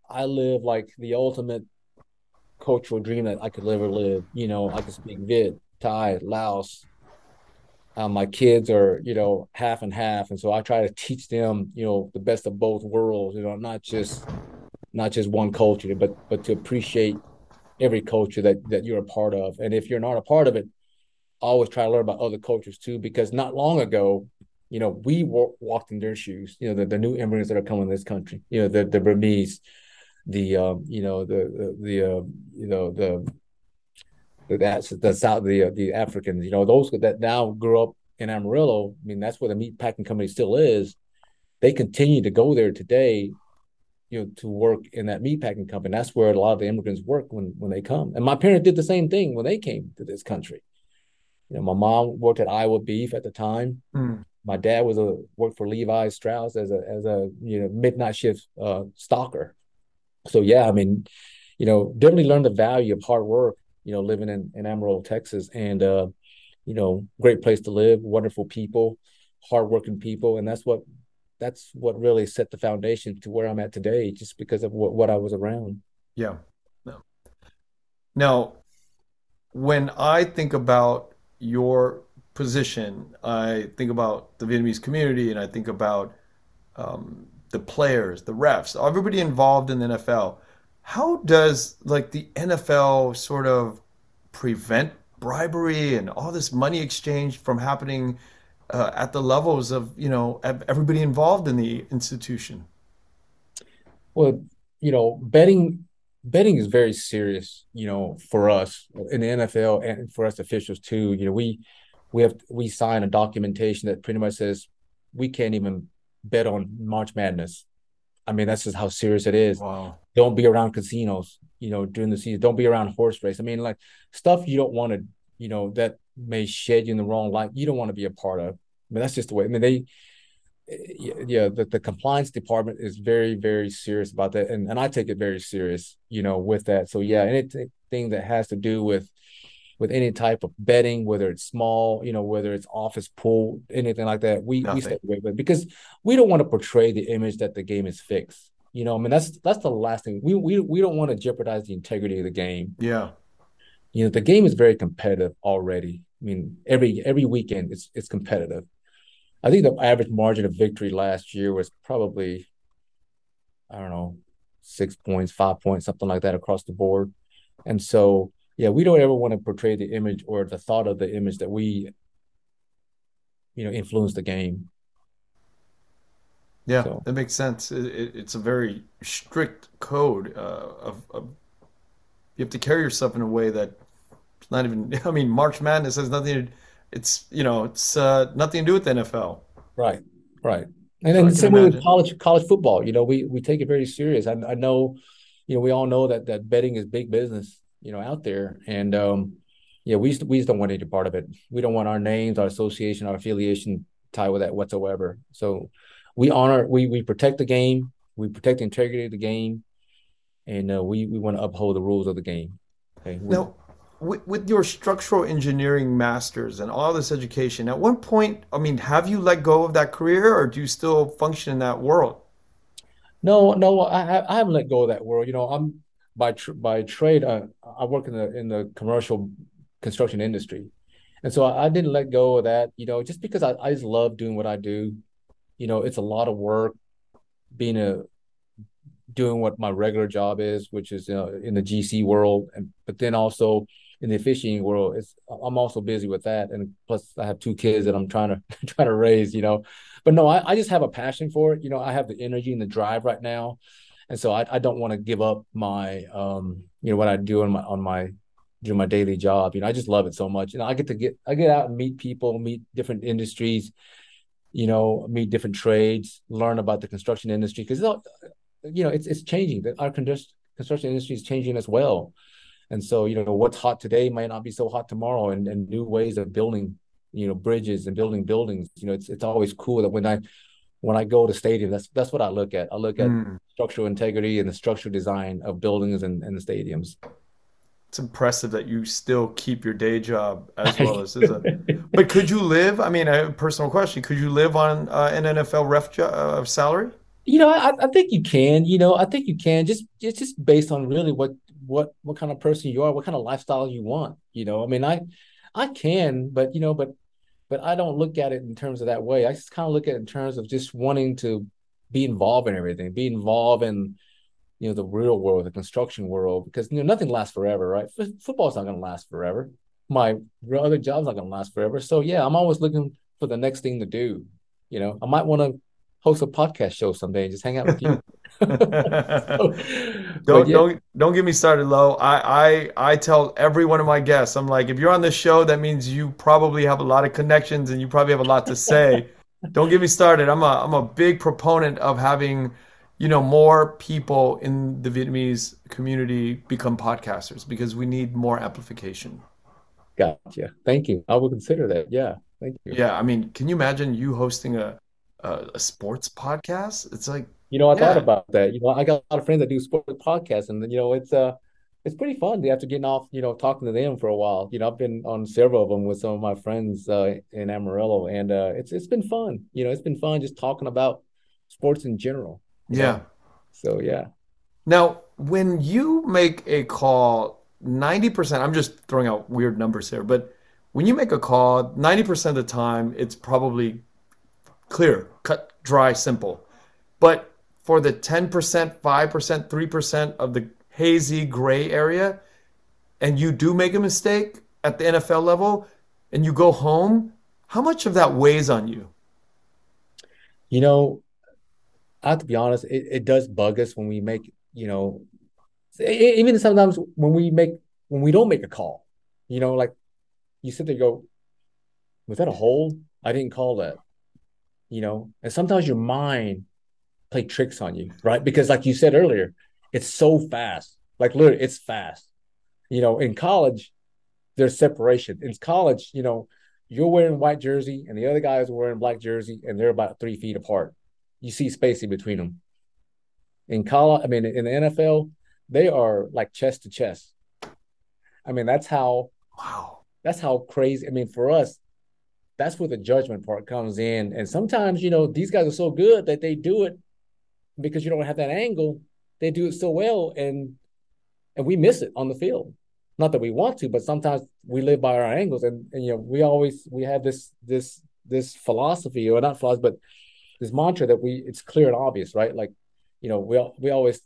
I live like the ultimate cultural dream that I could ever live. You know, I can speak Viet, Thai, Laos. Um, my kids are, you know, half and half, and so I try to teach them, you know, the best of both worlds. You know, not just not just one culture, but but to appreciate every culture that that you're a part of. And if you're not a part of it, always try to learn about other cultures too, because not long ago, you know, we w- walked in their shoes. You know, the, the new immigrants that are coming to this country. You know, the the Burmese, the um, you know, the the, the uh, you know the that's the South, the the Africans. You know, those that now grew up in Amarillo. I mean, that's where the meat packing company still is. They continue to go there today, you know, to work in that meat packing company. That's where a lot of the immigrants work when when they come. And my parents did the same thing when they came to this country. You know, my mom worked at Iowa Beef at the time. Mm. My dad was a worked for Levi Strauss as a as a you know midnight shift uh, stalker. So yeah, I mean, you know, definitely learned the value of hard work. You know, living in in Amarillo, Texas, and uh, you know, great place to live, wonderful people, hardworking people, and that's what that's what really set the foundation to where I'm at today, just because of what, what I was around. Yeah. No. Now, when I think about your position, I think about the Vietnamese community and I think about um, the players, the refs, everybody involved in the N F L. How does like the N F L sort of prevent bribery and all this money exchange from happening uh, at the levels of, you know, everybody involved in the institution? Well, you know, betting betting is very serious, you know, for us in the N F L and for us officials too. You know, we we have we sign a documentation that pretty much says we can't even bet on March Madness. I mean, that's just how serious it is. Wow. Don't be around casinos, you know, during the season. Don't be around horse race. I mean, like stuff you don't want to, you know, that may shed you in the wrong light. You don't want to be a part of. I mean, that's just the way. I mean, they yeah, the, the compliance department is very, very serious about that. And, and I take it very serious, you know, with that. So yeah, anything that has to do with with any type of betting, whether it's small, you know, whether it's office pool, anything like that, we we Nothing. stay away with it because we don't want to portray the image that the game is fixed. You know, I mean that's that's the last thing. We we we don't want to jeopardize the integrity of the game. Yeah. You know, the game is very competitive already. I mean, every every weekend it's it's competitive. I think the average margin of victory last year was probably, I don't know, six points, five points, something like that across the board. And so, yeah, we don't ever want to portray the image or the thought of the image that we, you know, influence the game. Yeah, So, that makes sense. It, it, it's a very strict code uh, of, of you have to carry yourself in a way that it's not even. I mean, March Madness has nothing to. It's you know, it's uh, nothing to do with the N F L. right, right. And So then I the can same way with imagine. college college football, you know, we we take it very serious. I, I know, you know, we all know that that betting is big business, you know, out there. And um, yeah, we just, we just don't want any part of it. We don't want our names, our association, our affiliation tied with that whatsoever. So we honor, we we protect the game, we protect the integrity of the game, and uh, we we want to uphold the rules of the game. Okay, we Now, with, with your structural engineering masters and all this education, at one point, I mean, have you let go of that career, or do you still function in that world? no no I I haven't let go of that world. You know, I'm by tr by trade. Uh, I work in the in the commercial construction industry, and so I, I didn't let go of that. You know, just because I I just love doing what I do. You know, it's a lot of work being a doing what my regular job is, which is uh, in the G C world, and but then also in the officiating world, it's I'm also busy with that, and plus I have two kids that I'm trying to trying to raise, you know. But no, I, I just have a passion for it. You know, I have the energy and the drive right now, and so I, I don't want to give up my um you know what I do on my on my do my daily job. You know, I just love it so much. You know, I get to get I get out and meet people, meet different industries, you know, meet different trades, learn about the construction industry because you know it's it's changing. Our construction industry is changing as well, and so you know what's hot today might not be so hot tomorrow, and, and new ways of building, you know, bridges and building buildings. You know, it's it's always cool that when I when I go to stadium, that's that's what I look at. I look at Hmm. structural integrity and the structural design of buildings and, and the stadiums. It's impressive that you still keep your day job as well as as a. But could you live? I mean, a personal question. Could you live on uh, an N F L ref jo uh, salary? You know, I, I think you can. You know, I think you can. Just it's just based on really what what what kind of person you are, what kind of lifestyle you want. You know, I mean, I I can, but you know, but but I don't look at it in terms of that way. I just kind of look at it in terms of just wanting to be involved in everything, be involved in you know the real world, the construction world, because you know nothing lasts forever, right? F- football's not going to last forever. My other job's not going to last forever. So yeah, I'm always looking for the next thing to do. You know, I might want to host a podcast show someday and just hang out with you. So, but Don't yeah, don't don't get me started, Lo. I, I I tell every one of my guests, I'm like, if you're on this show, that means you probably have a lot of connections and you probably have a lot to say. Don't get me started. I'm a I'm a big proponent of having, you know, more people in the Vietnamese community become podcasters because we need more amplification. gotcha. Thank you. I will consider that. Yeah, thank you. Yeah, I mean, can you imagine you hosting a a, a sports podcast? It's like, You know, I thought yeah, about that. You know, I got a lot of friends that do sports podcasts, and you know, it's uh, it's pretty fun after getting off, you know, talking to them for a while. You know, I've been on several of them with some of my friends uh, in Amarillo, and uh, it's it's been fun. You know, it's been fun just talking about sports in general. You yeah. know, so yeah. Now, when you make a call, ninety percent, I'm just throwing out weird numbers here, but when you make a call, ninety percent of the time, it's probably clear, cut, dry, simple. But for the ten percent, five percent, three percent of the hazy gray area, and you do make a mistake at the N F L level and you go home, how much of that weighs on you? You know, I have to be honest, it, it does bug us when we make, you know, e- e- even sometimes when we make when we don't make a call. You know, like you sit there, and go, was that a hold? I didn't call that. You know, and sometimes your mind play tricks on you, right? Because like you said earlier, it's so fast. Like literally, it's fast. You know, in college, there's separation. In college, you know, you're wearing white jersey and the other guy is wearing black jersey, and they're about three feet apart. You see spacing between them. In college, I mean, in the N F L, they are like chest to chest. I mean, that's how Wow. that's how crazy. I mean, for us, that's where the judgment part comes in. And sometimes, you know, these guys are so good that they do it because you don't have that angle. They do it so well, and and we miss it on the field. Not that we want to, but sometimes we live by our angles, and, and you know we always we have this this this philosophy, or not philosophy, but this mantra that we it's clear and obvious, right? Like, you know, we we always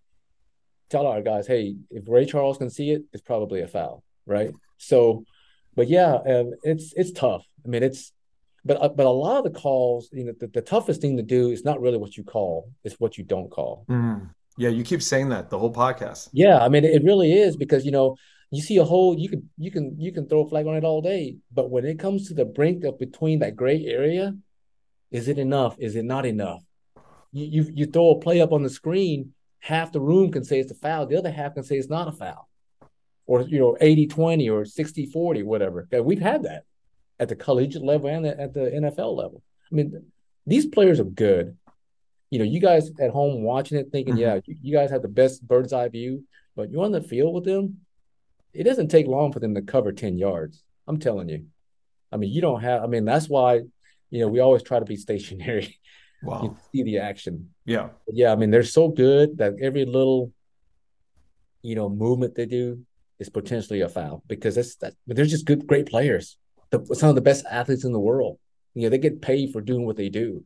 tell our guys, hey, if Ray Charles can see it, it's probably a foul, right? So, but yeah, um, it's it's tough. I mean, it's but uh, but a lot of the calls, you know, the, the toughest thing to do is not really what you call, it's what you don't call. Mm. Yeah, you keep saying that the whole podcast. Yeah, I mean, it really is because you know you see a hole, you can you can you can throw a flag on it all day, but when it comes to the brink of between that gray area, is it enough? Is it not enough? You you you throw a play up on the screen, half the room can say it's a foul, the other half can say it's not a foul, or you know eighty twenty or sixty forty, whatever. Okay, we've had that at the collegiate level and at the N F L level. I mean, these players are good. You know, you guys at home watching it thinking, Mhm. yeah, you, you guys have the best bird's eye view, but you're on the field with them, it doesn't take long for them to cover ten yards. I'm telling you. I mean, you don't have, I mean, that's why, you know, we always try to be stationary. You Wow. see the action. Yeah. But yeah, I mean, they're so good that every little, you know, movement they do is potentially a foul because that's that. But they're just good, great players. The, some of the best athletes in the world. You know, they get paid for doing what they do.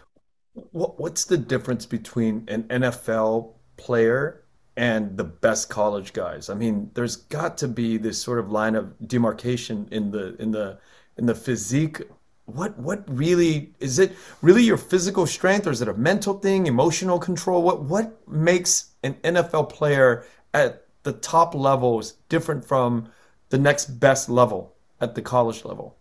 What what's the difference between an N F L player and the best college guys? I mean, there's got to be this sort of line of demarcation in the in the in the physique. What what really is it really your physical strength or is it a mental thing, emotional control? What what makes an N F L player at the top levels different from the next best level at the college level?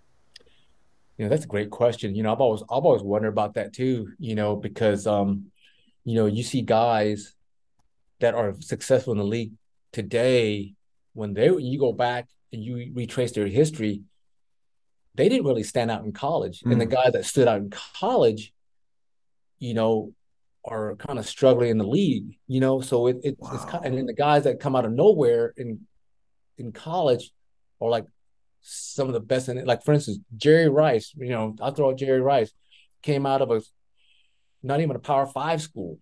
You know, that's a great question. You know, I've always I've always wondered about that too, you know, because um, you know, you see guys that are successful in the league today, when they you go back and you retrace their history, they didn't really stand out in college. And the Mm, guys that stood out in college, you know, are kind of struggling in the league, you know. So it, it it's kind of, wow. and then the guys that come out of nowhere in in college are like some of the best in it. Like for instance, Jerry Rice, you know, I'll throw out Jerry Rice, came out of a not even a Power Five school,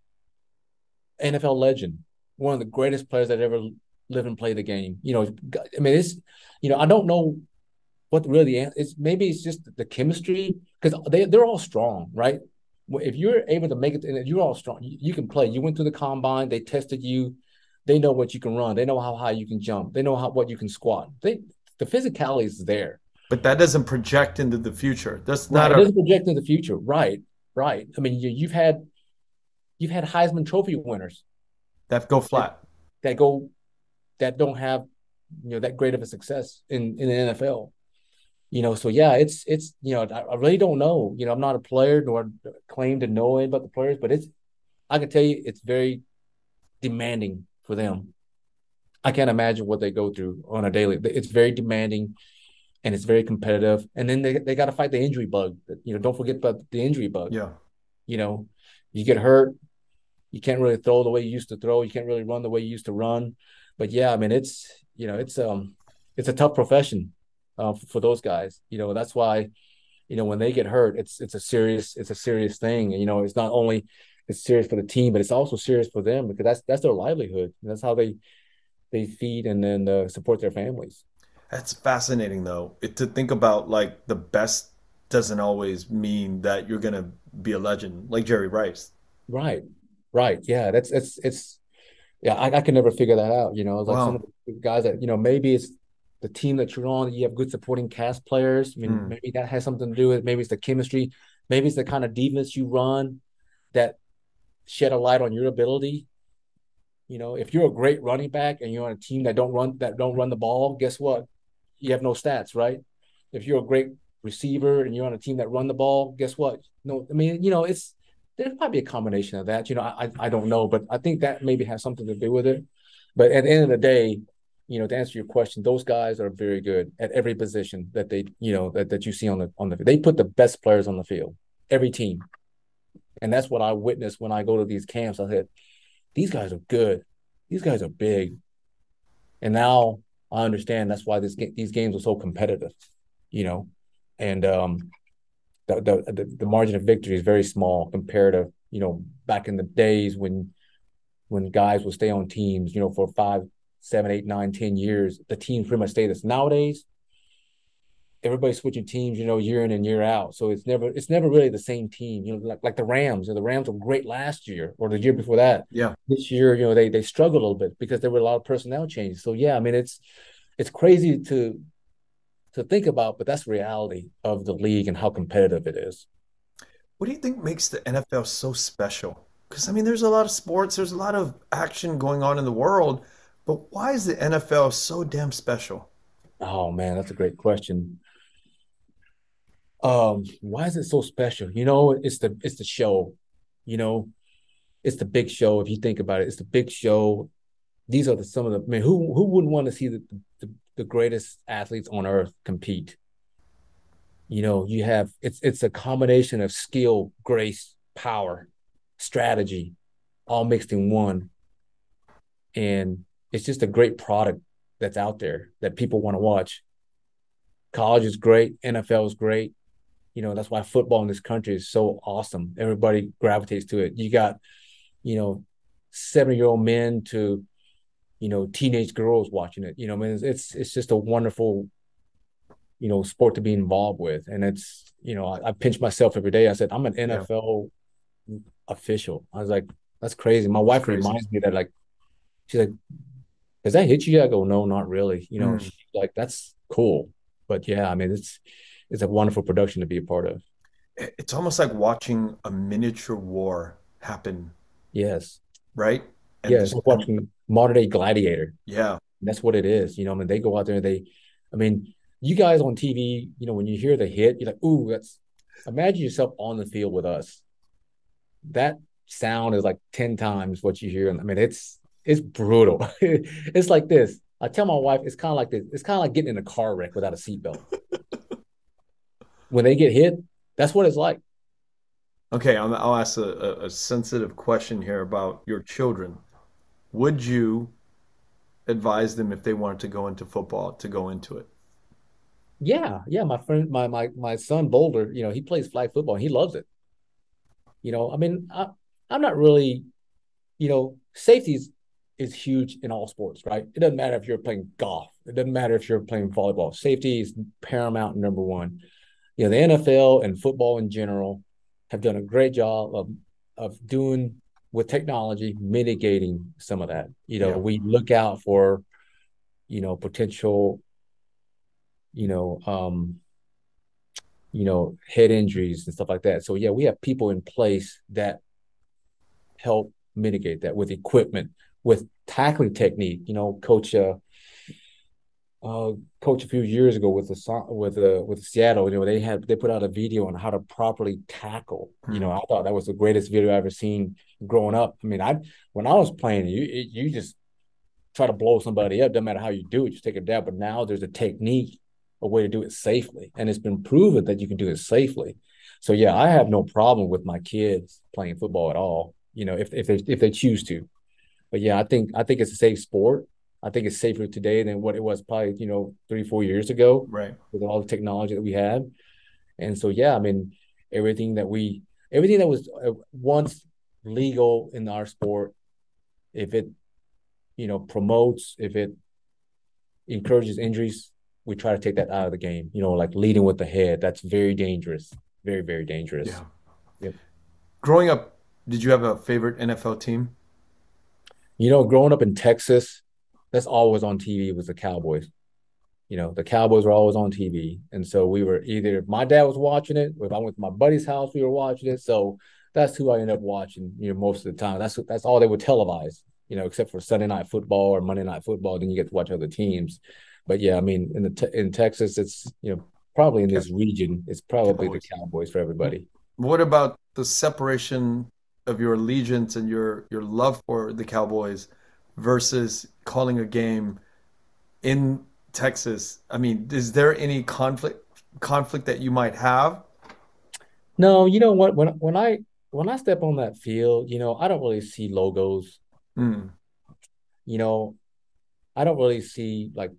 N F L legend, one of the greatest players that ever lived and played the game. You know, I mean, it's, you know, I don't know what really is. Maybe it's just the chemistry because they they're all strong, right? If you're able to make it, and you're all strong, you, you can play. You went through the combine, they tested you, they know what you can run, they know how high you can jump, they know how what you can squat. They the physicality is there, But that doesn't project into the future. That's right? not It a doesn't project in the future, right? Right. I mean, you, you've had you've had Heisman Trophy winners that go that, flat. that go that don't have you know that great of a success in in the N F L. You know, so yeah, it's it's you know I, I really don't know. You know, I'm not a player nor claim to know about the players, but it's I can tell you it's very demanding for them. I can't imagine what they go through on a daily. It's very demanding and it's very competitive. And then they they got to fight the injury bug. You know, don't forget about the injury bug. Yeah. You know, you get hurt, you can't really throw the way you used to throw. You can't really run the way you used to run. But yeah, I mean, it's you know, it's um, it's a tough profession uh, for those guys. You know, that's why you know when they get hurt, it's it's a serious it's a serious thing. And, you know, it's not only it's serious for the team, but it's also serious for them because that's that's their livelihood. That's how they they feed and then uh, support their families. That's fascinating though. It, to think about like the best doesn't always mean that you're gonna be a legend like Jerry Rice. Right, right, yeah. That's it's it's yeah. I, I can never figure that out. You know, it's like some of Wow. the guys that you know maybe it's the team that you're on. You have good supporting cast players. I mean, Mm. maybe that has something to do with it. Maybe it's the chemistry. Maybe it's the kind of defense you run that shed a light on your ability. You know, if you're a great running back and you're on a team that don't run that don't run the ball, guess what? You have no stats, right? If you're a great receiver and you're on a team that run the ball, guess what? No, I mean, you know, it's there's probably a combination of that. You know, I I don't know, but I think that maybe has something to do with it. But at the end of the day, you know, to answer your question, those guys are very good at every position that they, you know, that, that you see on the on the they put the best players on the field, every team. And that's what I witness when I go to these camps. I said, these guys are good. These guys are big. And now I understand that's why this these games are so competitive, you know, and um, the, the the margin of victory is very small compared to you know back in the days when when guys would stay on teams, you know, for five, seven, eight, nine, ten years. The team pretty much stay this. Nowadays, everybody's switching teams, you know, year in and year out. So it's never it's never really the same team. You know, like like the Rams. You know, the Rams were great last year or the year before that. Yeah. This year, you know, they they struggled a little bit because there were a lot of personnel changes. So yeah, I mean, it's it's crazy to to think about, but that's reality of the league and how competitive it is. What do you think makes the N F L so special? Because I mean, there's a lot of sports, there's a lot of action going on in the world, but why is the N F L so damn special? Oh man, that's a great question. Um, why is it so special? You know, it's the it's the show. You know, it's the big show. If you think about it, it's the big show. These are the some of the I mean, who who wouldn't want to see the the, the greatest athletes on earth compete? You know, you have it's it's a combination of skill, grace, power, strategy, all mixed in one. And it's just a great product that's out there that people want to watch. College is great, N F L is great. You know, that's why football in this country is so awesome. Everybody gravitates to it. You got, you know, seven-year-old men to, you know, teenage girls watching it. You know, I mean, it's it's just a wonderful, you know, sport to be involved with. And it's, you know, I, I pinch myself every day. I said, I'm an Yeah, N F L official. I was like, that's crazy. My it's wife crazy. reminds me that, like, she's like, does that hit you? I go, no, not really. You know, Mm. she's like, that's cool. But yeah, I mean, it's it's a wonderful production to be a part of. It- It's almost like watching a miniature war happen, Yes. right? And Yeah, it's this, like and watching modern day gladiator. yeah, That's what it is. You know, I mean, they go out there and they, I mean, you guys on T V, you know, when you hear the hit, you're like, ooh, that's, imagine yourself on the field with us. That sound is like ten times what you hear. I mean, it's, it's brutal. It's like this. I tell my wife, it's kind of like this. It's kind of like getting in a car wreck without a seatbelt. When they get hit, that's what it's like. okay, I'll, I'll ask a, a, a sensitive question here about your children. Would you advise them if they wanted to go into football to go into it? Yeah, yeah. My friend, my my my son Boulder, you know, he plays flag football. And he loves it. You know, I mean, I, I'm not really, you know, safety is, is huge in all sports, right? It doesn't matter if you're playing golf. It doesn't matter if you're playing volleyball. Safety is paramount, number one. You know, the N F L and football in general have done a great job of of doing with technology mitigating some of that. You know, Yeah. we look out for, you know, potential, you know, um, you know, head injuries and stuff like that. So yeah, we have people in place that help mitigate that with equipment, with tackling technique. You know, coach uh, uh coach a few years ago with the with uh with Seattle, you know, they had they put out a video on how to properly tackle. You know, Hmm. I thought that was the greatest video I ever seen growing up. I mean, I when I was playing, you you just try to blow somebody up, doesn't matter how you do it, just take it down. But now there's a technique, a way to do it safely, and it's been proven that you can do it safely. So yeah, I have no problem with my kids playing football at all. You know, if if they if they choose to. But yeah, I think I think it's a safe sport. I think it's safer today than what it was probably, you know, three, four years ago Right. with all the technology that we have. And so, yeah, I mean, everything that we, everything that was uh, once legal in our sport, if it, you know, promotes, if it encourages injuries, we try to take that out of the game. You know, like leading with the head, that's very dangerous, very, very dangerous. Yeah. Yep. Growing up, did you have a favorite N F L team? You know, growing up in Texas, that's always on T V was the Cowboys. You know, the Cowboys were always on T V. And so we were either, if my dad was watching it, or if I went to my buddy's house, we were watching it. So that's who I ended up watching, you know, most of the time. That's that's all they would televise, you know, except for Sunday night football or Monday night football. Then you get to watch other teams. But yeah, I mean, in the te- in Texas, it's, you know, probably in this region, it's probably the Cowboys. Cowboys for everybody. What about the separation of your allegiance and your your love for the Cowboys versus calling a game in Texas? I mean, is there any conflict conflict that you might have? No, you know what? When when I when I step on that field, you know, I don't really see logos. Mm, You know, I don't really see like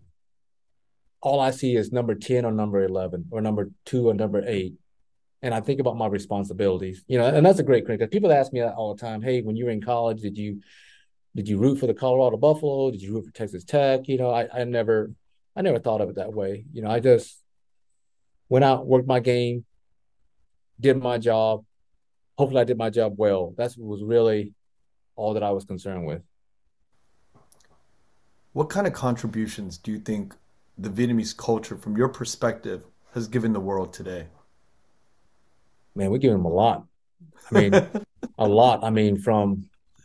all I see is number ten or number eleven or number two or number eight. And I think about my responsibilities, you know, and that's a great critic. People ask me that all the time. Hey, when you were in college, did you did you root for the Colorado Buffalo? Did you root for Texas Tech? You know, I, I never I never thought of it that way. You know, I just went out, worked my game, did my job. Hopefully I did my job well. That was really all that I was concerned with. what kind of contributions do you think the Vietnamese culture, from your perspective, has given the world today? Man, we're giving them a lot. I mean, a lot. I mean, from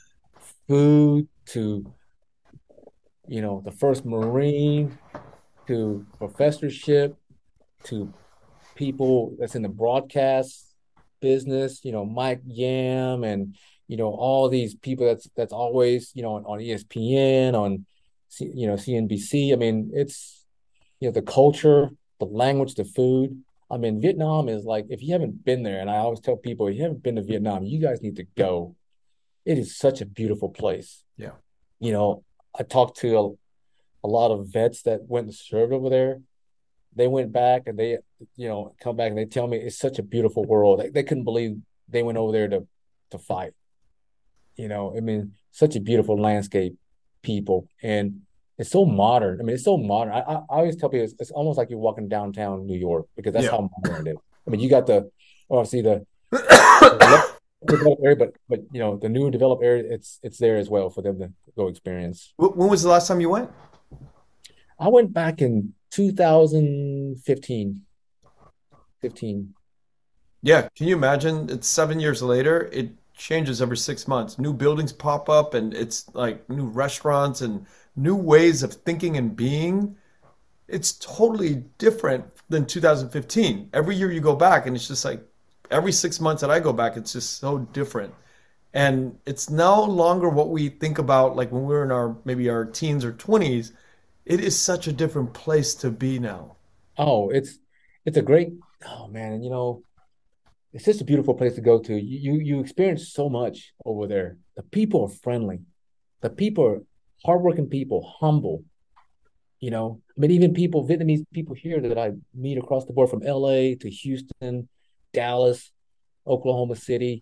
food to, you know, the first Marine to professorship to people that's in the broadcast business, you know, Mike Yam and, you know, all these people that's that's always, you know, on, on E S P N, on, C, you know, C N B C. I mean, it's, you know, the culture, the language, the food. I mean, Vietnam is like, if you haven't been there, and I always tell people, if you haven't been to Vietnam, you guys need to go. It is such a beautiful place. Yeah. You know, I talked to a, a lot of vets that went and served over there. They went back and they, you know, come back and they tell me it's such a beautiful world. They, they couldn't believe they went over there to to fight. You know, I mean, such a beautiful landscape, people, and it's so modern. I mean, it's so modern. I, I, I always tell people it's, it's almost like you're walking downtown New York because that's Yeah. how modern it is. I mean, you got the obviously the, the developed area, but but you know the new developed area, it's it's there as well for them to go experience. Wh- When was the last time you went? I went back in two thousand fifteen. fifteen. Yeah. Can you imagine? It's seven years later. It changes every six months. New buildings pop up, and it's like new restaurants and new ways of thinking and being. It's totally different than two thousand fifteen. Every year you go back, and it's just like every six months that I go back, it's just so different. And it's no longer what we think about like when we were in our maybe our teens or twenties. It is such a different place to be now. Oh, it's it's a great, oh man, and you know, it's just a beautiful place to go to. You you you experience so much over there. The people are friendly. The people are hardworking people, humble, you know. I mean, even people, Vietnamese people here that I meet across the board from L A to Houston, Dallas, Oklahoma City.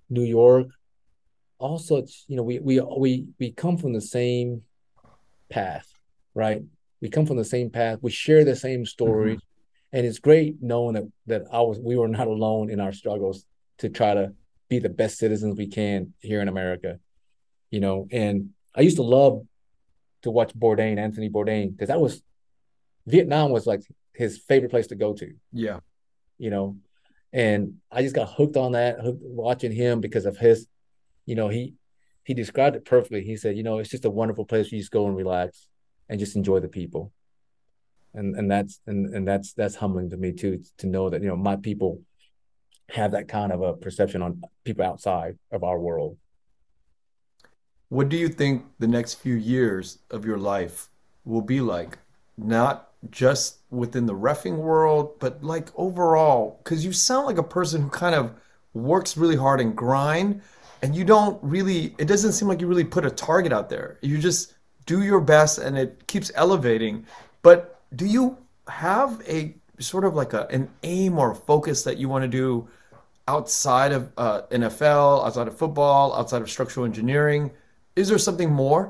New York, all such, you know, we we we we come from the same path, right? We come from the same path. We share the same Mhm. stories, and it's great knowing that that I was we were not alone in our struggles to try to be the best citizens we can here in America, you know. And I used to love to watch Bourdain, Anthony Bourdain, because that was Vietnam was like his favorite place to go to, Yeah. you know. And I just got hooked on that, hooked watching him because of his, you know, he he described it perfectly. He said, you know, it's just a wonderful place where you just go and relax and just enjoy the people. And and that's and and that's that's humbling to me too, to know that, you know, my people have that kind of a perception on people outside of our world. What do you think the next few years of your life will be like? Not just within the reffing world, but like overall, because you sound like a person who kind of works really hard and grind, and you don't really, it doesn't seem like you really put a target out there. You just do your best and it keeps elevating. But do you have a sort of like a, an aim or a focus that you want to do outside of uh, N F L, outside of football, outside of structural engineering? Is there something more?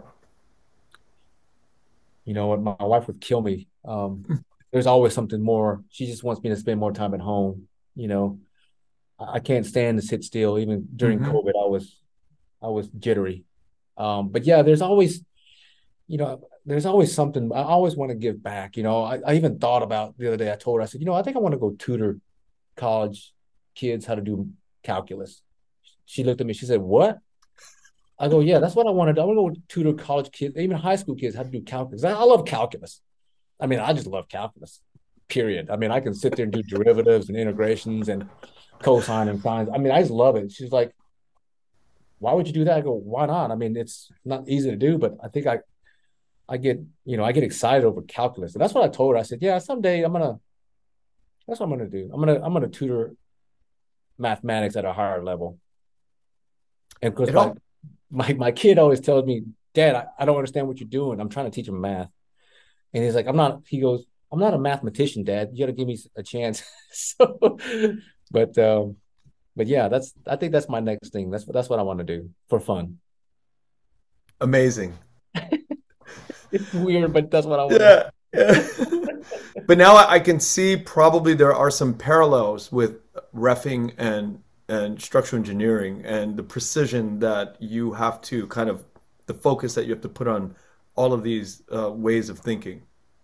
You know what, my wife would kill me. Um, there's always something more. She just wants me to spend more time at home. You know, I, I can't stand to sit still. Even during Hmm. COVID, I was I was jittery. Um, but yeah, there's always, you know, there's always something. I always want to give back. You know, I, I even thought about the other day. I told her, I said, you know, I think I want to go tutor college kids how to do calculus. She looked at me. She said, "What?" I go, "Yeah, that's what I want to do. I want to go tutor college kids, even high school kids, how to do calculus. I, I love calculus. I mean, I just love calculus. Period. I mean, I can sit there and do derivatives and integrations and cosine and sines. I mean, I just love it." She's like, "Why would you do that?" I go, "Why not? I mean, it's not easy to do, but I think I I get, you know, I get excited over calculus." And that's what I told her. I said, "Yeah, someday I'm gonna that's what I'm gonna do. I'm gonna I'm gonna tutor mathematics at a higher level." And of course, It my all my my kid always tells me, "Dad, I, I don't understand what you're doing. I'm trying to teach him math." And he's like, "I'm not," he goes, "I'm not a mathematician, Dad. You gotta give me a chance." So but um, but yeah, that's I think that's my next thing. That's that's what I want to do for fun. amazing. It's weird, but that's what I want to Yeah. Yeah. But now I I can see probably there are some parallels with reffing and and structural engineering and the precision that you have to kind of the focus that you have to put on all of these uh, ways of thinking.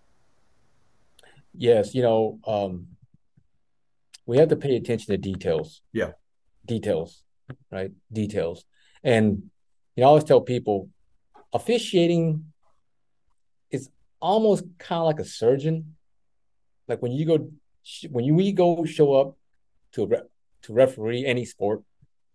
Yes, you know, um, we have to pay attention to details, Yeah. details, right? Details. And you know, I always tell people officiating is almost kind of like a surgeon. Like when you go, when you we go show up to a re- to referee any sport,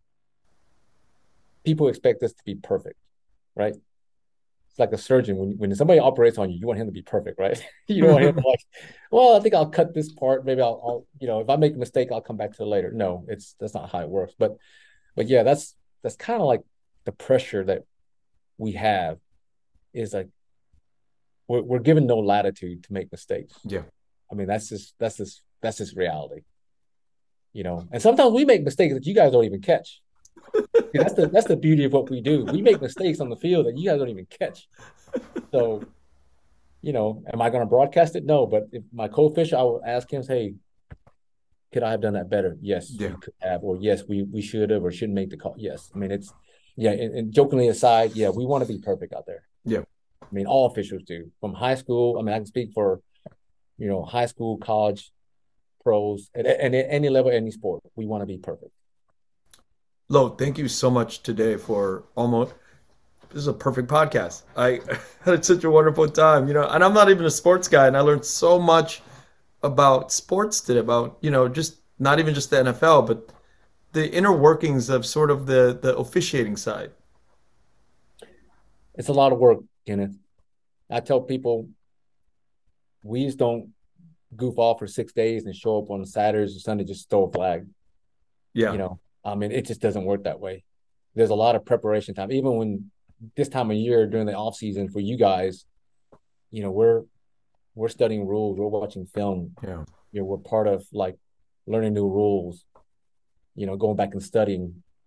people expect us to be perfect, right? It's like a surgeon. When when somebody operates on you, you want him to be perfect, right? You don't want him to like, well, I think I'll cut this part. Maybe I'll, I'll, you know, if I make a mistake, I'll come back to it later. No, it's that's not how it works. But but yeah, that's that's kind of like the pressure that we have is like we're we're given no latitude to make mistakes. Yeah. I mean, that's just that's just that's just reality, you know. And sometimes we make mistakes that you guys don't even catch. See, that's the that's the beauty of what we do. We make mistakes on the field that you guys don't even catch. So, you know, am I going to broadcast it? No, but if my co-official, I will ask him, "Hey, could I have done that better?" Yes, Yeah. you could have, or yes, we we should have, or shouldn't make the call. Yes, I mean it's yeah. And, and jokingly aside, yeah, we want to be perfect out there. Yeah. I mean, all officials do. From high school, I mean, I can speak for, you know, high school, college, pros, at, at, at any level, any sport. We want to be perfect. Lo, thank you so much today for almost this is a perfect podcast. I had such a wonderful time, you know, and I'm not even a sports guy, and I learned so much about sports today, about, you know, just not even just the N F L, but the inner workings of sort of the the officiating side. It's a lot of work, Kenneth. I tell people we just don't goof off for six days and show up on Saturdays or Sunday just throw a flag. You Yeah. know, I mean, it just doesn't work that way. There's a lot of preparation time. Even when this time of year during the off season for you guys, you know, we're we're studying rules, we're watching film, Yeah. you know, we're part of like learning new rules, you know, going back and studying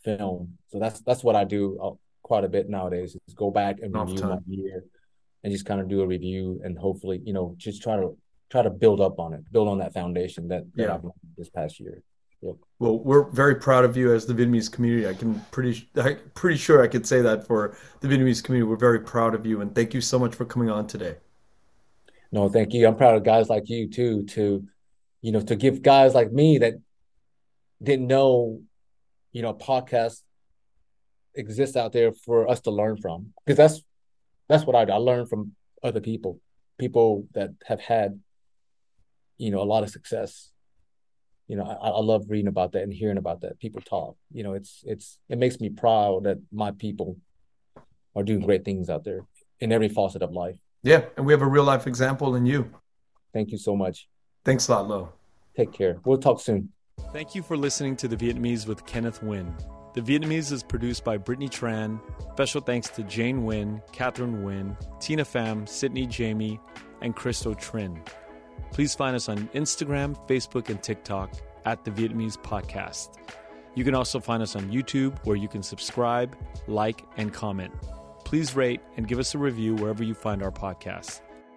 film. So that's that's what I do uh, quite a bit nowadays, is go back and Enough review my time. year and just kind of do a review, and hopefully, you know, just try to try to build up on it, build on that foundation that, that Yeah. I've learned this past year. Yep. Well, we're very proud of you as the Vietnamese community. I can pretty, I pretty sure I could say that for the Vietnamese community. We're very proud of you, and thank you so much for coming on today. No, thank you. I'm proud of guys like you too, to, you know, to give guys like me that didn't know, you know, podcasts exist out there for us to learn from. Because that's that's what I do. I learn from other people, people that have had, you know, a lot of success. You know, I, I love reading about that and hearing about that. People talk. You know, it's it's it makes me proud that my people are doing great things out there in every facet of life. Yeah, and we have a real life example in you. Thank you so much. Thanks a lot, Lo. Take care. We'll talk soon. Thank you for listening to The Vietnamese with Kenneth Nguyen. The Vietnamese is produced by Brittany Tran. Special thanks to Jane Nguyen, Catherine Nguyen, Tina Pham, Sydney Jamie, and Christo Trin. Please find us on Instagram, Facebook, and TikTok at The Vietnamese Podcast. You can also find us on YouTube, where you can subscribe, like, and comment. Please rate and give us a review wherever you find our podcasts.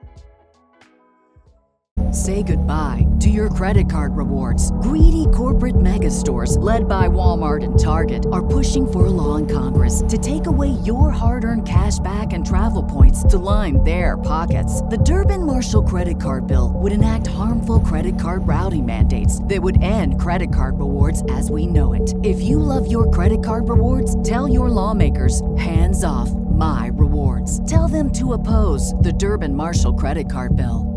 Say goodbye to your credit card rewards. Greedy corporate mega stores, led by Walmart and Target, are pushing for a law in Congress to take away your hard-earned cash back and travel points to line their pockets. The Durbin-Marshall credit card bill would enact harmful credit card routing mandates that would end credit card rewards as we know it. If you love your credit card rewards, tell your lawmakers, hands off my rewards. Tell them to oppose the Durbin-Marshall credit card bill.